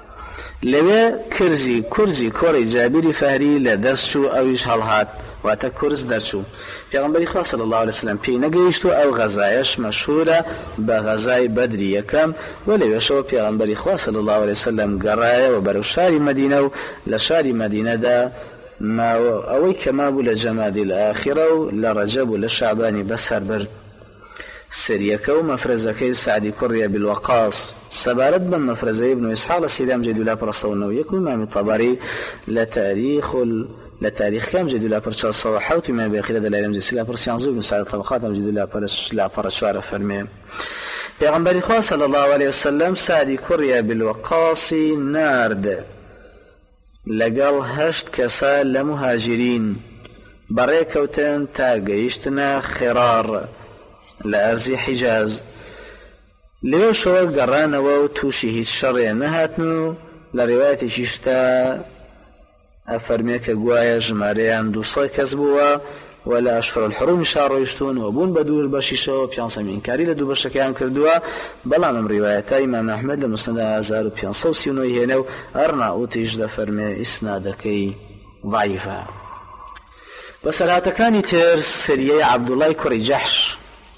[SPEAKER 1] لەوێ کرزی کورزی کوڕی جابیری فەهری لە دەست چوو ئەویش هەڵهات واتە کورز دەرچوو پیامبری خدا صلی الله علیه وسلم پێی نەگەیشت و ئەو غەزایەش مەشهورە بە غەزای بەدری یەکەم و لەوێشەوە پیامبری خدا صلی الله علیه وسلم گەڕایەوە بەرەو شاری مەدینە و لە شاری مەدینەدا ئەوەی کە مابوو لە جەمادی الئاخرە و لە ڕەجەب و لە شەعبانی بەسەر برد سریەکە و مەفرەزەکەی سعدی کوڕی ئەبی الوەقاص سەبارەت بە مەفرەزەی ابن ئیسحاق لە سیرام جێدولا پڕەسەونەوە یەک و ئیمامی تەبەری لە تاریخ لە تاریخیام جێدولا پڕ چوار سەد و حەوت ئیمامی بەیهەقی لە دەلایل جێسی لا پڕ سیانزە و ابن سعد طبقاتام جێدولا پڕ چوارە فەرمێ پێغەمبەری خوا صلی الله علیه وسلم سعدی کوڕی ئەبی الوەقاصی نارد لەگەڵ هەشت کەسە لە مهاجرین بەڕێکەوتن تا گەیشتنە خێرار لە ئەرزی حیجاز لێوشەوە گەڕانەوە و تووشی هیچ شەڕێ نەهاتن و لە ڕێوایەتێکیشتا ئەفەرمێ کە گوایە ژمارەیان دووسەد کەس بووە و لە ئەشهور الحروم شاڕۆیشتون و بوون بە دوور بەشیشەوە پیانسەم ئینکاری لە دوو بەشەکەیان کردووە بەڵام ئەم ڕیوایەتە ئیمام ئەحمەد لە مستەد هەزار و پێنج سەد و سی و نۆ هێنە و ئەرناوتیش دەفەرمێ ئیسنادەکەی ضعیفە بەسەرهاتەکانی تر سریەی عەبدوڵای کوڕی جەحش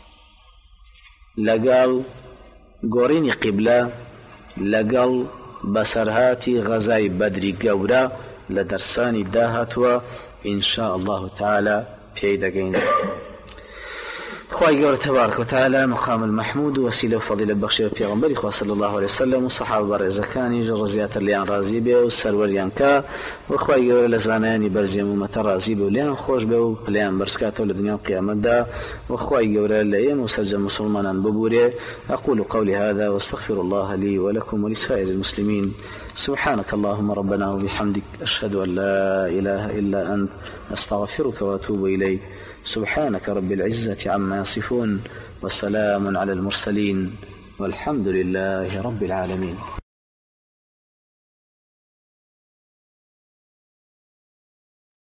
[SPEAKER 1] لەگەڵ گۆڕینی قیبلە لەگەڵ بەسەرهاتی غەزای بەدری گەورە لە دەرسانی داهاتووە ئینشاء الله تعالى پێی دەگەین خواهی گەورە تبارك وتعالى مقام المحمود وسيلة وفضيلة بخشي پیغمبری خوا صلى الله عليه وسلم وصحابة برزكاني جرزيات ليان رازي به وسروريان كا وخواهي گەورە لە زانایانی بەرزی ئومەتە رازی به و لێیان خۆش به و لێیان بەرزکاتەوە لە دنیا و قیامەتدا وخواهی گەورە لە ئێمە و سەرجە مسلمانان ببورێ أقول قولي هذا واستغفر الله لي ولكم ولسائر المسلمين سبحانك اللهم ربنا وبحمدك أشهد أن لا إله إلا أنت أستغفرك وأتوب إليك سبحانك رب العزة عما يصفون وسلام على المرسلين والحمد لله رب العالمين.